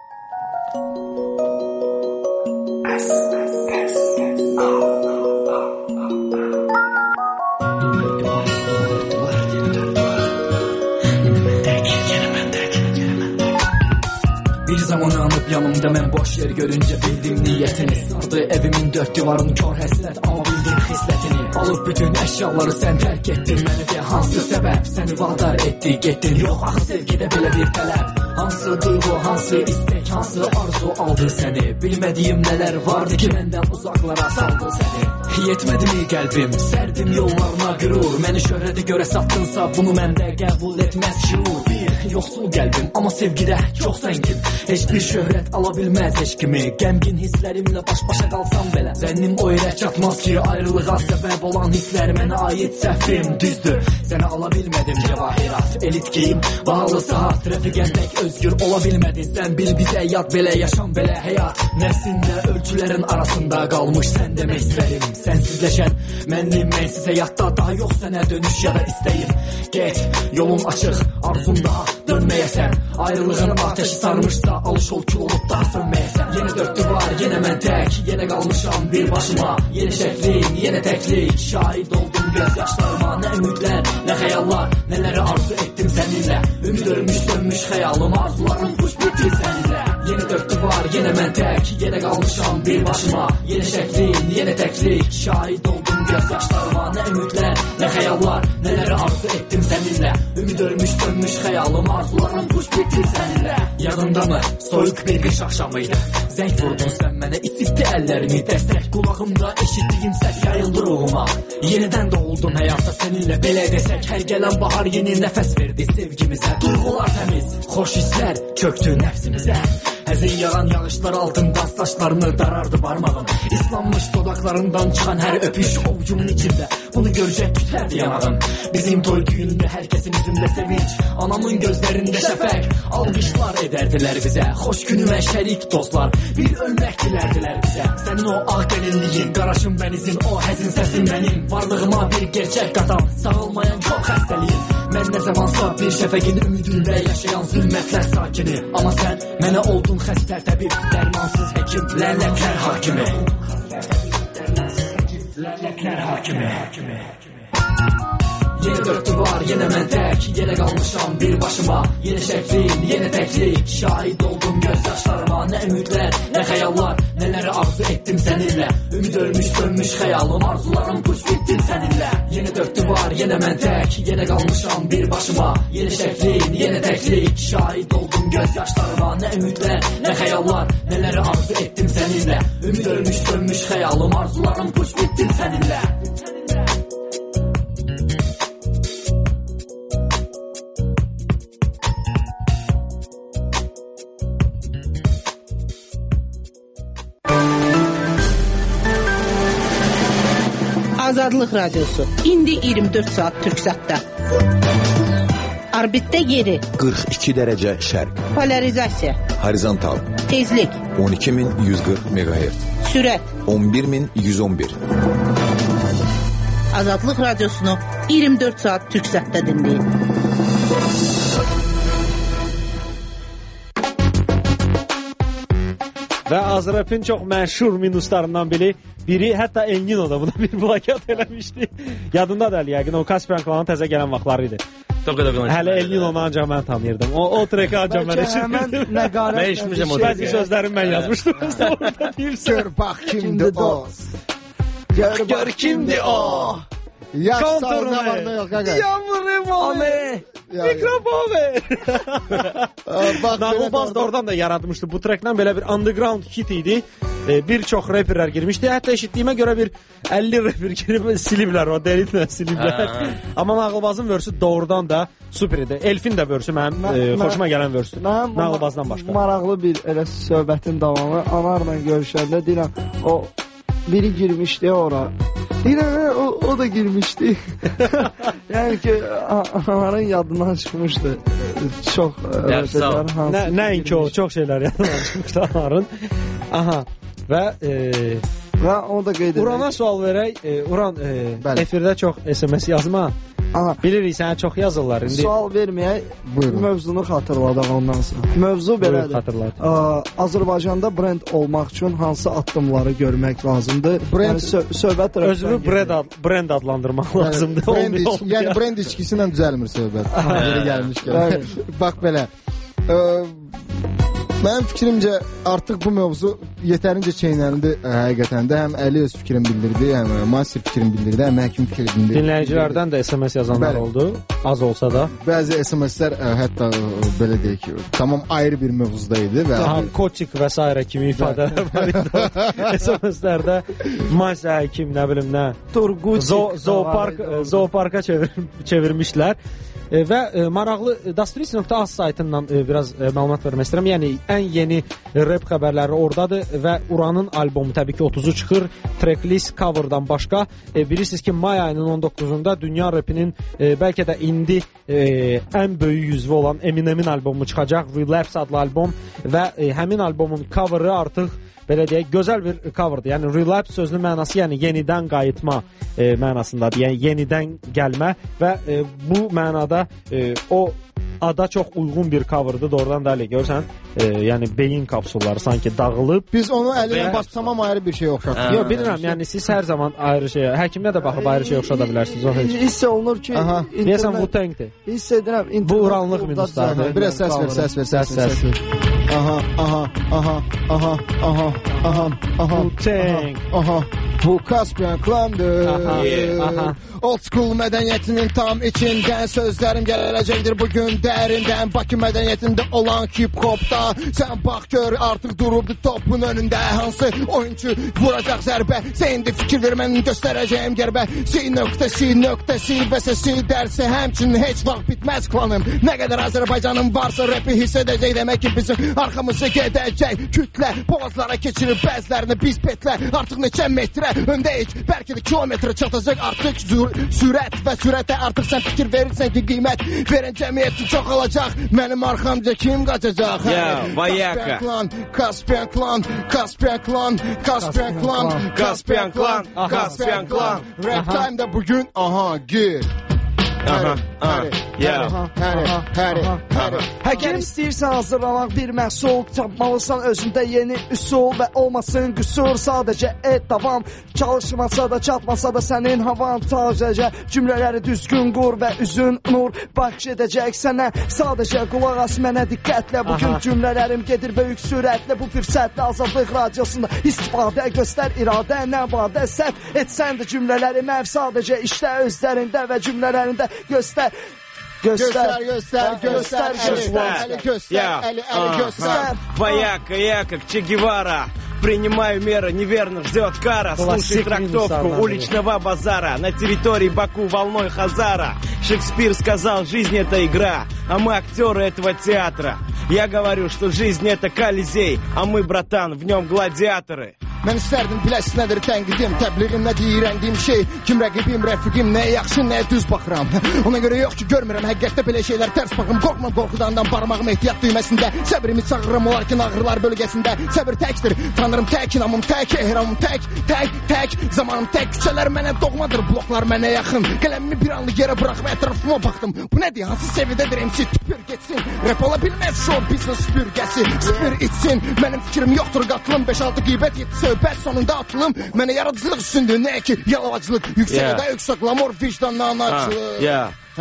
Bir zaman anıp yanımda mən boş yer görüncə bildim niyyətini. Sardı evimin dörd divarını kör həsrət, amma bildim xislətini. Alıb bütün əşyaları sən tərk etdin məni deyə hansı səbəb səni vadar etdi, getdin. Yox axı sevgidə belə bir tələb. Hansı duyğu, hansı istek, hansı arzu aldı səni. Bilmədiyim nələr vardı ki məndən uzaqlara saldı səni. Yetmədimi qəlbim, sərdim yollarına qürur. Məni şöhrəti görə satdınsa bunu məndə qəbul etməz şuur. Bir yoxsul qəlbim, amma sevgidə çox zəngin. Heç bir şöhrət ala bilməz heç kimi. Qəmgin hisslərimlə baş-başa qalsam belə, zənnim o yerə çatmaz ki, ayrılığa səbəb olan hisslər mənə aid səhvim. Düzdür, səni ala bilmədim cəvahirat, elit geyim, bahalı saat, rəfiqəndək özgür ola bilmədin. Sən bil bizə yad belə, yaşam belə həyat. Nəfsində ölçülərin arasında qalmış sən demək istərim. Sənsizləşən mənim mənsiz həyatda daha yox sənə dönüş ya da istəyim. Get, yolun açıq, arzum daha dönməyəsən. Ayrılığın ateşi sarmışsa alış ol kül olub daha sönməyəsən. Yenə dörd divar, yenə mən tək, yenə qalmışam bir başıma. Yeni şəklim, yenə təklik, şahid oldum göz yaşlarıma. Nə ümidlər, nə xəyallar, nələri arzu etdim səninlə. Ümid ölmüş, dönmüş xəyalım, arzularım kuş bitir səninlə. Yeni dörd divar, yenə mən tək, yenə qalmışam bir başıma. Yeni şəklim, yenə təklik, şahid oldum göz yaşlarıma. Nə ümidlər, nə xəyallar, nələri arzu etdim səninlə. Ümid ölmüş, dönmüş xəyalım, arzularım kuş bitir səninlə. Yadındamı, soyuq bir qış axşamıydı. Zəng vurdun sən mənə, isitdi əllərimi. Dəstək qulağımda eşitdiyim səs yayıldı ruhuma. Yenidən doğuldum həyatda səninlə, belə desək. Hər gələn bahar yeni nəfəs verdi sevgimizə. Duyğular təmiz, xoş hisslər çöktü nəfsimizə. Həzin yağan yağışlar altından saçlarını darardı barmağım. İslanmış dodaqlarından çıxan hər öpüş ovcumun içində. Bunu görəcək küsərdi yanağım. Bizim toy düyünündə hər kəsin üzündə sevinç, anamın gözlərində şəfək. Alqışlar edərdilər bizə, xoş günümə şərik dostlar. Bir ölmək dilərdilər bizə. Sənin o ağ gəlinliyin, qaraşın bənizin, o həzin səsin mənim. Varlığıma bir gerçək qatan, sağılmayan çox xəstəliyim. Mən nə zamansa bir şəfəqin ümidində yaşayan zülmətlər sakini. Amma sən mənə oldun xəstə təbib, dərmansız həkim, lənətlər hakimi. Lənətlər hakimi. Yeni dörd divar, yenə mən tək, yenə qalmışam bir başıma. Yeni şəklim, yenə təklik, şahid oldum göz yaşlarıma. Nə ümidlər, nə xəyallar, nələri arzu etdim səninlə. Ümid ölmüş, dönmüş xəyalım, arzularım kuş bitdim səninlə. Yeni dörd divar, yenə mən tək, yenə qalmışam bir başıma. Yeni şəklim, yenə təklik, şahid oldum göz yaşlarıma. Nə ümidlər, nə xəyallar, nələri arzu etdim səninlə. Ümid ölmüş, dönmüş xəyalım, arzularım kuş bitdim səninlə. Azadlıq Radiosu. İndi iyirmi dörd saat Türksatda. Orbitdə yeri. qırx iki dərəcə şərq. Polarizasiya. Horizontal. Tezlik. on iki min yüz qırx meqahertz. Sürət. on bir min yüz on bir. Azadlıq Radiosunu iyirmi dörd saat Türksatda dinləyin. Və Azrapin çox məşhur minuslarından biri, biri hətta Engino'da buna bir plakat eləmişdi. Yadındadır Əli, yəqin o Kasper Anklanın təzə gələn vaxtları idi. Hələ El Nino'nu ancaq mən tanıyırdım. O, o treki ancaq mən eşitmirdim. Mən eşitmişəm o treki. Sözlərini mən yazmışdım. Gör bax kimdir o. Gör kimdir o. Yaş sağ ne var ne yok qaqa. Yavrum ole. Mikrofon ver. Nağılbaz da oradan da yaratmışdı. Bu treklə belə bir underground hit idi. E, bir çox rapperlər girmişdi. Hətta eşitdiyimə görə bir əlli rapper girib siliblər o delitlə siliblər. Amma Nağılbazın versi doğrudan da super idi. Elfin də versi mənim e, xoşuma gələn versi. Nağılbazdan başqa. Maraqlı bir elə söhbətin davamı. Anarla görüşəndə deyirəm o biri girmişdi ora. Deyirəm o, o da girmişdi. Yəni ki anaların yadından çıxmışdı. Çox nəinki o çox şeylər yadından çıxmışdı anaların. Aha. Və e, və onu da qeyd edək. Urana sual verək. E, Uran e, efirdə çox S M S yazma. Aha. Bilirik sənə çox yazırlar indi. Sual verməyək. Buyurun. Mövzunu xatırladaq ondan sonra. Mövzu belədir. Xatırlad. Azərbaycanda brend olmaq üçün hansı addımları görmək lazımdır? Brend yəni, söhbət özünü brend, ad, brend adlandırmaq yəni, lazımdır. Brend iç, yəni brend içkisi ilə düzəlmir söhbət. Belə gəlmişkən. Bax belə. Ə, Mənim fikrimcə artıq bu mövzu yetərincə çeynəndi həqiqətən də. Həm Əli öz fikrini bildirdi, həm Masir fikrini bildirdi, həm həkim fikrini bildirdi. Dinləyicilərdən də S M S yazanlar Bəli. oldu, az olsa da. Bəzi S M S'lər ə, hətta ə, belə deyək ki, tamam ayrı bir mövzuda idi. Və Aha, koçik və s. kimi ifadələr var idi. S M S'lərdə Masir həkim, nə bilim nə, Turguçik, Zo zoopark, zooparka çevir çevirmişlər. E, və e, maraqlı Dasturis nöqtə az saytından e, biraz e, məlumat vermək istəyirəm. Yəni ən yeni rap xəbərləri oradadır və Uranın albomu təbii ki otuzu çıxır. Tracklist coverdan başqa e, bilirsiniz ki may ayının on doqquzunda dünya rapinin e, bəlkə də indi e, ən böyük üzvü olan Eminemin albomu çıxacaq. Relapse adlı albom və e, həmin albomun coverı artıq belə deyək, gözəl bir coverdır. Yəni relapse sözünün mənası yəni yenidən qayıtma e, mənasındadır. Yəni yenidən gəlmə və e, bu mənada e, o ada çox uyğun bir coverdır. Doğrudan da elə görsən, e, yəni beyin kapsulları sanki dağılıb. Biz onu əlinə baş tamam ayrı bir şey oxşatdıq. Yox, bilirəm. Yəni siz hər zaman ayrı şey, həkimə də baxıb ayrı şey oxşada bilərsiniz. O heç. Hiss olunur ki, deyəsən Wu-Tangdir. Hiss edirəm. Bu Uranlıq minuslardır. Biraz səs ver, səs ver, səs ver. Səs ver. Aha, aha, aha, aha, aha, aha, aha, Wu-Tang. Aha, bu Caspian Clan'dır. Aha, aha. Old school mədəniyyətinin tam içindən sözlərim gələcəkdir bugün dərindən. Bakı mədəniyyətində olan hip-hopda sən bax gör artıq durubdu topun önündə. Hansı oyuncu vuracaq zərbə, sən indi fikir ver, mən göstərəcəyim gərbə. Si nöqtə, si nöqtə, si və səsi dərsi həmçinin heç vaxt bitməz klanım. Nə qədər Azərbaycanın varsa rapi hiss edəcək, demək ki bizim arxamızı gedəcək. Kütlə boğazlara keçirir bəzlərini biz betlə. Artıq neçə metrə öndəyik, bəlkə də kilometrə çatacaq artıq sürət və sürətə artıq sən fikir verirsən ki qiymət verən cəmiyyəti çox alacaq. Mənim arxamca kim qaçacaq? Ya, Vayaka. Caspian Clan, Caspian Clan, Caspian Clan, Caspian Clan, Caspian Clan. Rap Time'da bugün aha gir. Aha, aha, ya. Əgər istəyirsən hazırlamaq bir məhsul, tapmalısan özündə yeni üsul və olmasın qüsur. Sadəcə et davam, çalışmasa da çatmasa da sənin havan. Sadəcə cümlələri düzgün qur və üzün nur bəxş edəcək sənə. Sadəcə qulaq as mənə diqqətlə. Bugün cümlələrim gedir böyük sürətlə. Bu fürsətlə Azadlıq Radiosunda istifadə göstər iradə. Nə vadə səhv etsən də cümlələri məv. Sadəcə işlə özlərində və cümlələrində göstər. Göstər, göstər, göstər, Əli göstər, Əli, Əli göstər. Вояка, я как Че Гевара, принимаю меры, неверно ждет кара. Слушай трактовку уличного базара на территории Баку волной Хазара. Шекспир сказал, жизнь это игра, а мы актеры этого театра. Я говорю, что жизнь это Колизей, а мы, братан, в нем гладиаторы. Mən istərdim biləsiz nədir tənqidim, təbliğim nədir iyrəndiyim şey. Kim rəqibim, rəfiqim, nə yaxşı, nə düz baxıram. Ona görə yox ki görmürəm, həqiqətdə belə şeylər tərs baxım. Qorxmam qorxudandan barmağım ehtiyat düyməsində. Səbrimi çağırırım olarkən ağrılar bölgəsində. Səbir təkdir, tanrım tək, inamım tək, ehramım tək, tək, tək. Zamanım tək, küçələr mənə doğmadır, bloklar mənə yaxın. Qələmimi bir anlıq yerə bıraxma ətrafıma baxdım. Bu nədir, hansı səviyyədədir M C, tüpür getsin. Rap ola bilməz, show business süpürgəsi. Süpür içsin, mənim fikrim yoxdur, qatılım beş altı qeybət yetdi söhbət sonunda atılım. Mənə yaradıcılıq üstündür, nə ki yalavacılıq. Yüksəkdə yüksək lamor vicdanla anaçılıq. Ya.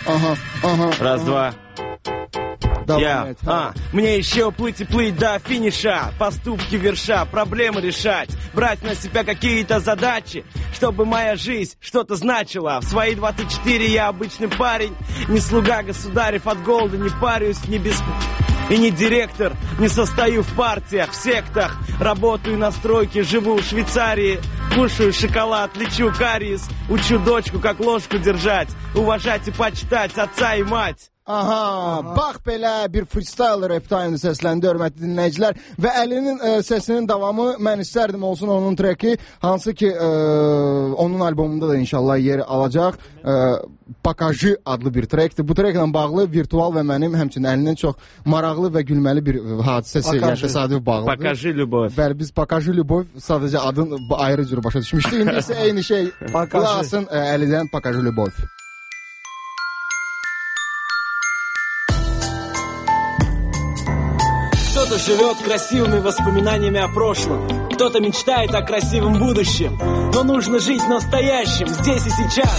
Ага, ага. Раз, ага. два. Я, а, мне еще плыть и плыть до финиша, поступки верша, проблемы решать, брать на себя какие-то задачи, чтобы моя жизнь что-то значила. В свои двадцать четыре я обычный парень, не слуга государев, от голода не парюсь, не без... И не директор, не состою в партиях, в сектах, работаю на стройке, живу в Швейцарии, кушаю шоколад, лечу кариес, учу дочку, как ложку держать, уважать и почитать отца и мать. Aha, bax belə bir freestyle rap time səsləndi, hörmətli dinləyicilər. Və Əlinin ə, səsinin davamı mən istərdim olsun onun treki, hansı ki ə, onun albomunda da inşallah yer alacaq. Ə, Pakajı adlı bir trekdir. Bu treklə bağlı virtual və mənim həmçinin Əlinin çox maraqlı və gülməli bir hadisəsi, yəni təsadüf bağlıdır. Pakajı Lübov. Bəli, biz Pakajı Lübov sadəcə adın ayrı cür başa düşmüşdük. İndi isə eyni şey. Qulaq Əlidən Pakajı Lübov. Кто-то живет красивыми воспоминаниями о прошлом, кто-то мечтает о красивом будущем, но нужно жить настоящим, здесь и сейчас,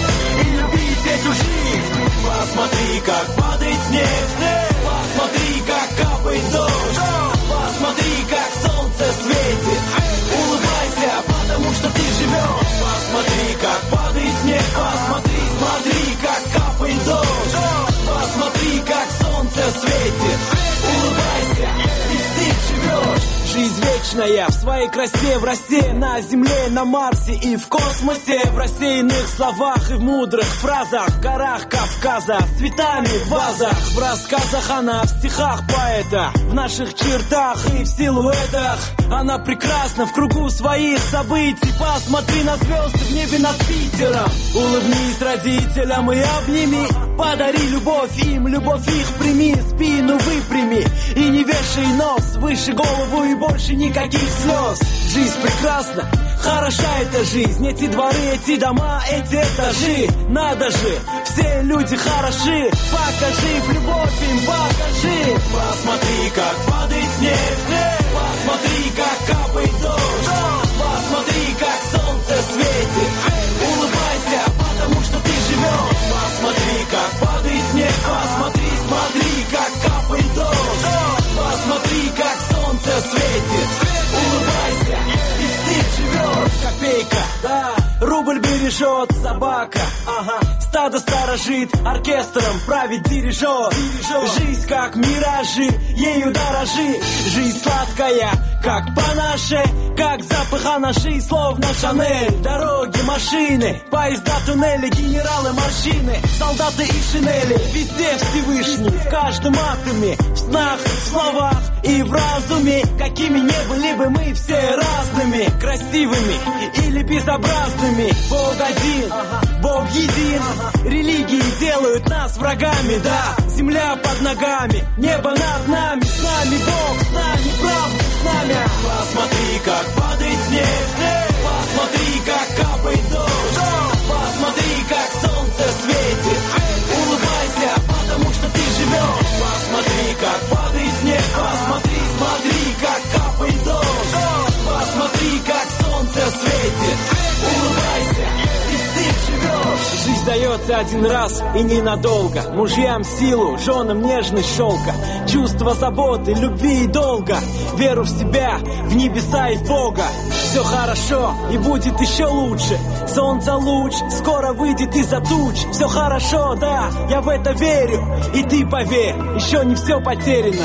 и любить эту жизнь. Посмотри, как падает снег, посмотри, как капает дождь, посмотри, как солнце светит, улыбайся, потому что ты живешь. Посмотри, как падает снег, посмотри, смотри, как капает дождь, посмотри, как солнце светит, улыбайся, ведь ты живешь. Жизнь вечная в своей красе, в росе, на земле, на Марсе и в космосе, в рассеянных словах и в мудрых фразах, в горах Кавказа, с цветами в вазах, в рассказах она, в стихах поэта, в наших чертах и в силуэтах. Она прекрасна в кругу своих событий. Посмотри на звезды в небе над Питером, улыбнись родителям и обними, подари любовь им, любовь их прими, спину выпрями и не вешай нос выше голову и больше никаких слез. Жизнь прекрасна, хороша эта жизнь, эти дворы, эти дома, эти этажи. Надо же, все люди хороши, покажи в любовь им, покажи. Посмотри, как падает снег, посмотри, как капает дождь, посмотри, как солнце светит, улыбайся, потому что ты живешь. Посмотри, как падает снег, посмотри, смотри, как капает дождь, посмотри, как солнце светит, улыбайся, ведь ты живешь. Копейка, да, рубль бережет собака, ага, стадо сторожит, оркестром правит дирижер. Жизнь как миражи, ею дорожи, жизнь сладкая, как панаше, как запах анаши, словно Шанель. Дороги, машины, поезда, туннели, генералы, морщины, солдаты и шинели, везде Всевышний, в каждом атоме, в снах, в словах и в разуме. Какими не были бы мы все разными, красивыми или безобразными. Бог один, Бог един, религии делают нас врагами, да. Земля под ногами, небо над нами, с нами Бог, с нами правда, с нами. Посмотри, как падает снег, посмотри, как капает дождь, посмотри, как солнце светит, улыбайся, потому что ты живешь. Посмотри, как падает снег, посмотри, смотри, как капает дождь, посмотри, как солнце светит, улыбайся, ведь ты живешь. Жизнь дается один раз и ненадолго, мужьям силу, женам нежность шелка, чувство заботы, любви и долга, веру в себя, в небеса и в Бога. Все хорошо и будет еще лучше, солнце луч скоро выйдет из-за туч. Все хорошо, да, я в это верю, и ты поверь, еще не все потеряно.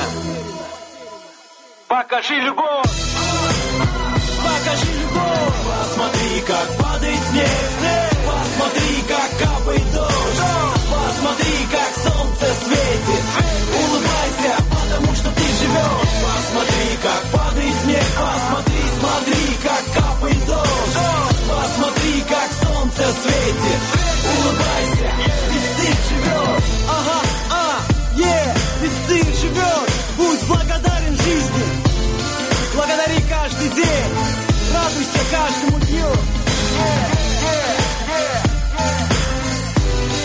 Покажи любовь, покажи любовь. Посмотри, как падает снег, посмотри, как капает дождь, посмотри, как солнце светит, улыбайся, потому что ты живешь. Посмотри, как падает снег, посмотри, смотри, как капает дождь, посмотри, как солнце светит, улыбайся, ведь ты живешь. Ага, а, е, ведь ты живешь. Будь благодарен жизни, благодари каждый день, радуйся каждому дню. Yeah, yeah, yeah, yeah.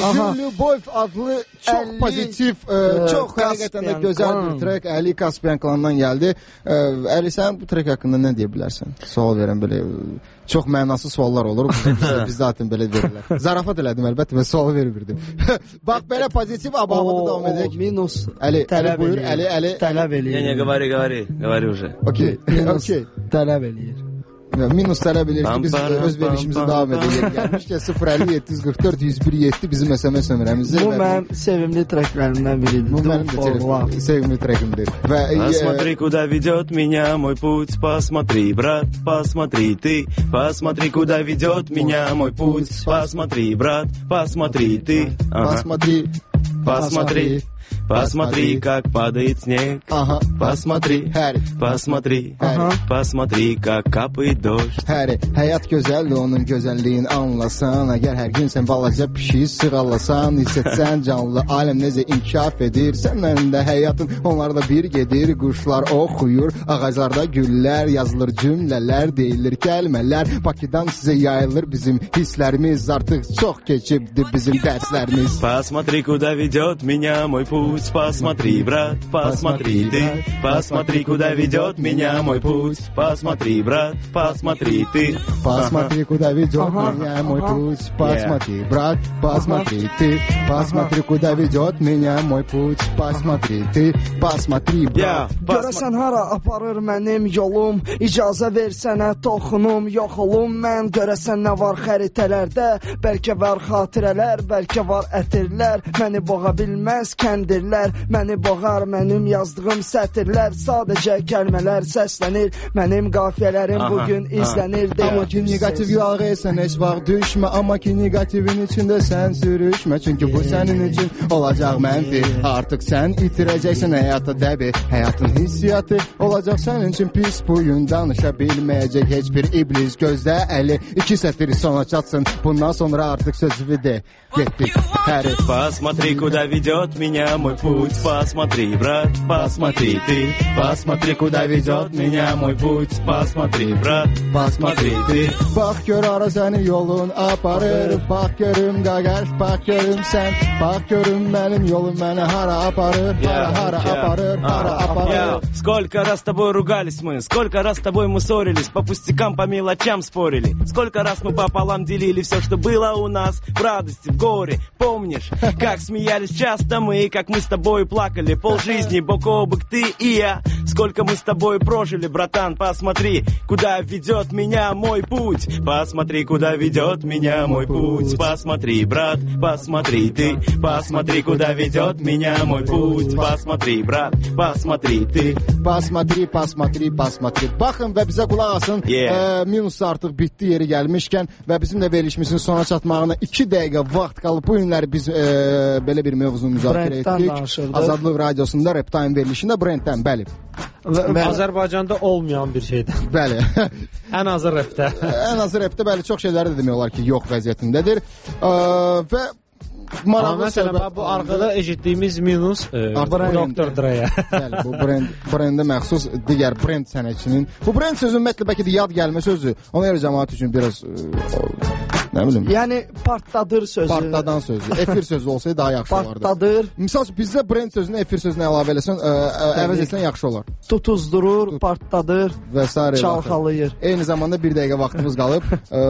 Lübov adlı çox pozitiv, çox həqiqətən də gözəl bir trek Əli Kaspiyan klanından gəldi. Əli, sən bu trek haqqında nə deyə bilərsən? Sual verən belə çox mənasız suallar olur. Biz zaten belə verirlər. Zarafat elədim əlbəttə və sualı vermirdim. Bax, belə pozitiv abamada davam edək. Minus. Əli, Əli buyur. Əli, Əli. Tələb eləyir. Не, не, говори, говори. Говори уже. Okey, okey. Tələb eləyir. Minus tələb edir ki, biz öz verilişimizi davam edək. Gəlmişkən sıfır əlli yeddi yüz qırx dörd yüz bir yeddi bizim S M S nömrəmizdir. Bu mənim sevimli treklərimdən biridir. Bu mənim də sevimli trekimdir. Посмотри, куда ведет меня мой путь, посмотри, брат, посмотри ты, посмотри, куда ведет меня мой путь, посмотри, брат, посмотри ты, посмотри, посмотри. Посмотри, как падает снег. Ага. Посмотри, Harry. Посмотри, Ага. Посмотри, как капает дождь. Harry, həyat gözəldir, onun gözəlliyini anlasan. Əgər hər gün sən balaca pişik sığallasan, hissetsən canlı aləm necə inkişaf edir. Sənin də həyatın onlarda bir gedir. Quşlar oxuyur, ağaclarda güllər, yazılır cümlələr, deyilir kəlmələr. Bakıdan sizə yayılır bizim hisslərimiz. Artıq çox keçibdir bizim dərslərimiz. Посмотри, куда ведет меня мой путь. Посмотри, брат, посмотри ты. Посмотри, куда ведет меня мой путь. Посмотри, брат, посмотри ты. Посмотри, куда ведет меня мой путь. Посмотри, брат, посмотри ты. Посмотри, куда ведет меня мой путь. Посмотри ты, посмотри, брат. Görəsən hara aparır mənim yolum, icazə versənə toxunum, yox olum mən. Görəsən nə var xəritələrdə, bəlkə var xatirələr, bəlkə var ətirlər. Məni boğa bilməz kəndirlər, məni boğar mənim yazdığım sətirlər. Sadəcə kəlmələr səslənir, mənim qafiyələrim bugün izlənir. Amma ki negativ yağı sən heç vaxt düşmə, amma ki negativin içində sən sürüşmə. Çünki bu sənin üçün olacaq mənfi. Artıq sən itirəcəksən həyata dəbi. Həyatın hissiyatı olacaq sənin üçün pis. Bugün danışa bilməyəcək heç bir iblis. Gözdə əli iki sətir sona çatsın. Bundan sonra artıq sözü de. Getdik. Harry. Посмотри, куда ведет меня мой путь. Посмотри, брат, посмотри ты. Посмотри, куда ведет меня мой путь. Посмотри, брат, посмотри ты. Bax gör ara sənin yolun aparır. Bax görüm qaqaş, bax görüm sən. Bax görüm mənim yolum məni hara aparır. Hara hara aparır, hara aparır. Сколько раз с тобой ругались мы, сколько раз с тобой мы ссорились, по пустякам, по мелочам спорили. Сколько раз мы пополам делили все, что было у нас, в радости, в горе. Помнишь, как смеялись часто мы, как мы с тобой плакали полжизни бок о бок ты и я. Сколько мы с тобой прожили, братан, посмотри, куда ведет меня мой путь. Посмотри, куда ведет меня мой путь. Посмотри, брат, посмотри ты. Посмотри, куда ведет меня мой путь. Посмотри, брат, посмотри ты. Посмотри, посмотри, посмотri. Baxın və bizə qulaq asın. Yeah. E, minus artıq bitdi yeri gəlmişkən və bizim də verilişimizin sona çatmağına iki dəqiqə vaxt qalıb. Bu günləri biz e, belə bir mövzunu müzakirə etdik. Azadlıq Radiosunda Rap Time verilişində Brenddən, bəli. Və, və Azərbaycanda olmayan bir şeydən. Bəli. Ən azı rapdə. Ən azı rapdə, bəli, çox şeyləri də demək olar ki, yox vəziyyətindədir. E, və maraqlı məsələn, bu arxada eşitdiyimiz minus e, Doktor Dre-yə. Bəli, bu brend, brendə məxsus digər brend sənətçinin. Bu brend sözü ümumiyyətlə bəlkə də yad gəlmə sözü. Ona görə cəmaət üçün biraz e, nə bilim. Yəni partladır sözü. Partladan sözü. Efir sözü olsaydı daha yaxşı olardı. Partladır. Misal üçün bizdə brend sözünü efir sözünə əlavə eləsən, ə, ə, əvəz etsən yaxşı olar. Tutuzdurur, Tut. partladır və s. çalxalayır. Eyni zamanda bir dəqiqə vaxtımız qalıb. Ə,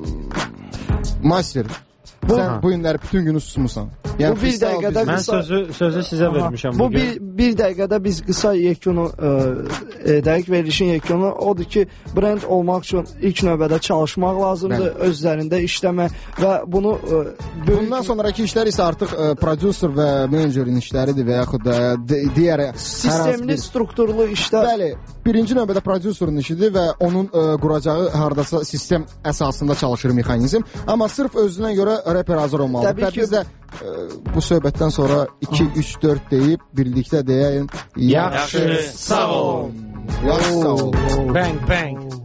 master, bu, sən bu günləri bütün günü susmusan. Yəni, bu bir dəqiqədə mən qısa... sözü, sözü sizə aha, vermişəm bu bugün. Bir, bir dəqiqədə biz qısa yekunu edək, verilişin yekunu odur ki, brend olmaq üçün ilk növbədə çalışmaq lazımdır, bəli, özlərində işləmək və bunu ə, böyük... Bundan sonraki işlər isə artıq ə, prodüser və menejerin işləridir və yaxud da digər sistemli, bir... strukturlu işlər. Bəli, birinci növbədə prodüserin işidir və onun ə, quracağı hardasa sistem əsasında çalışır mexanizm, amma sırf özünə görə reper hazır olmalıdır. Təbii ki, biz də ə, bu söhbətdən sonra iki üç dörd deyib birlikdə deyəyim. Yaxşı, sağ ol. Yaxşı, sağ ol. Bang, bang.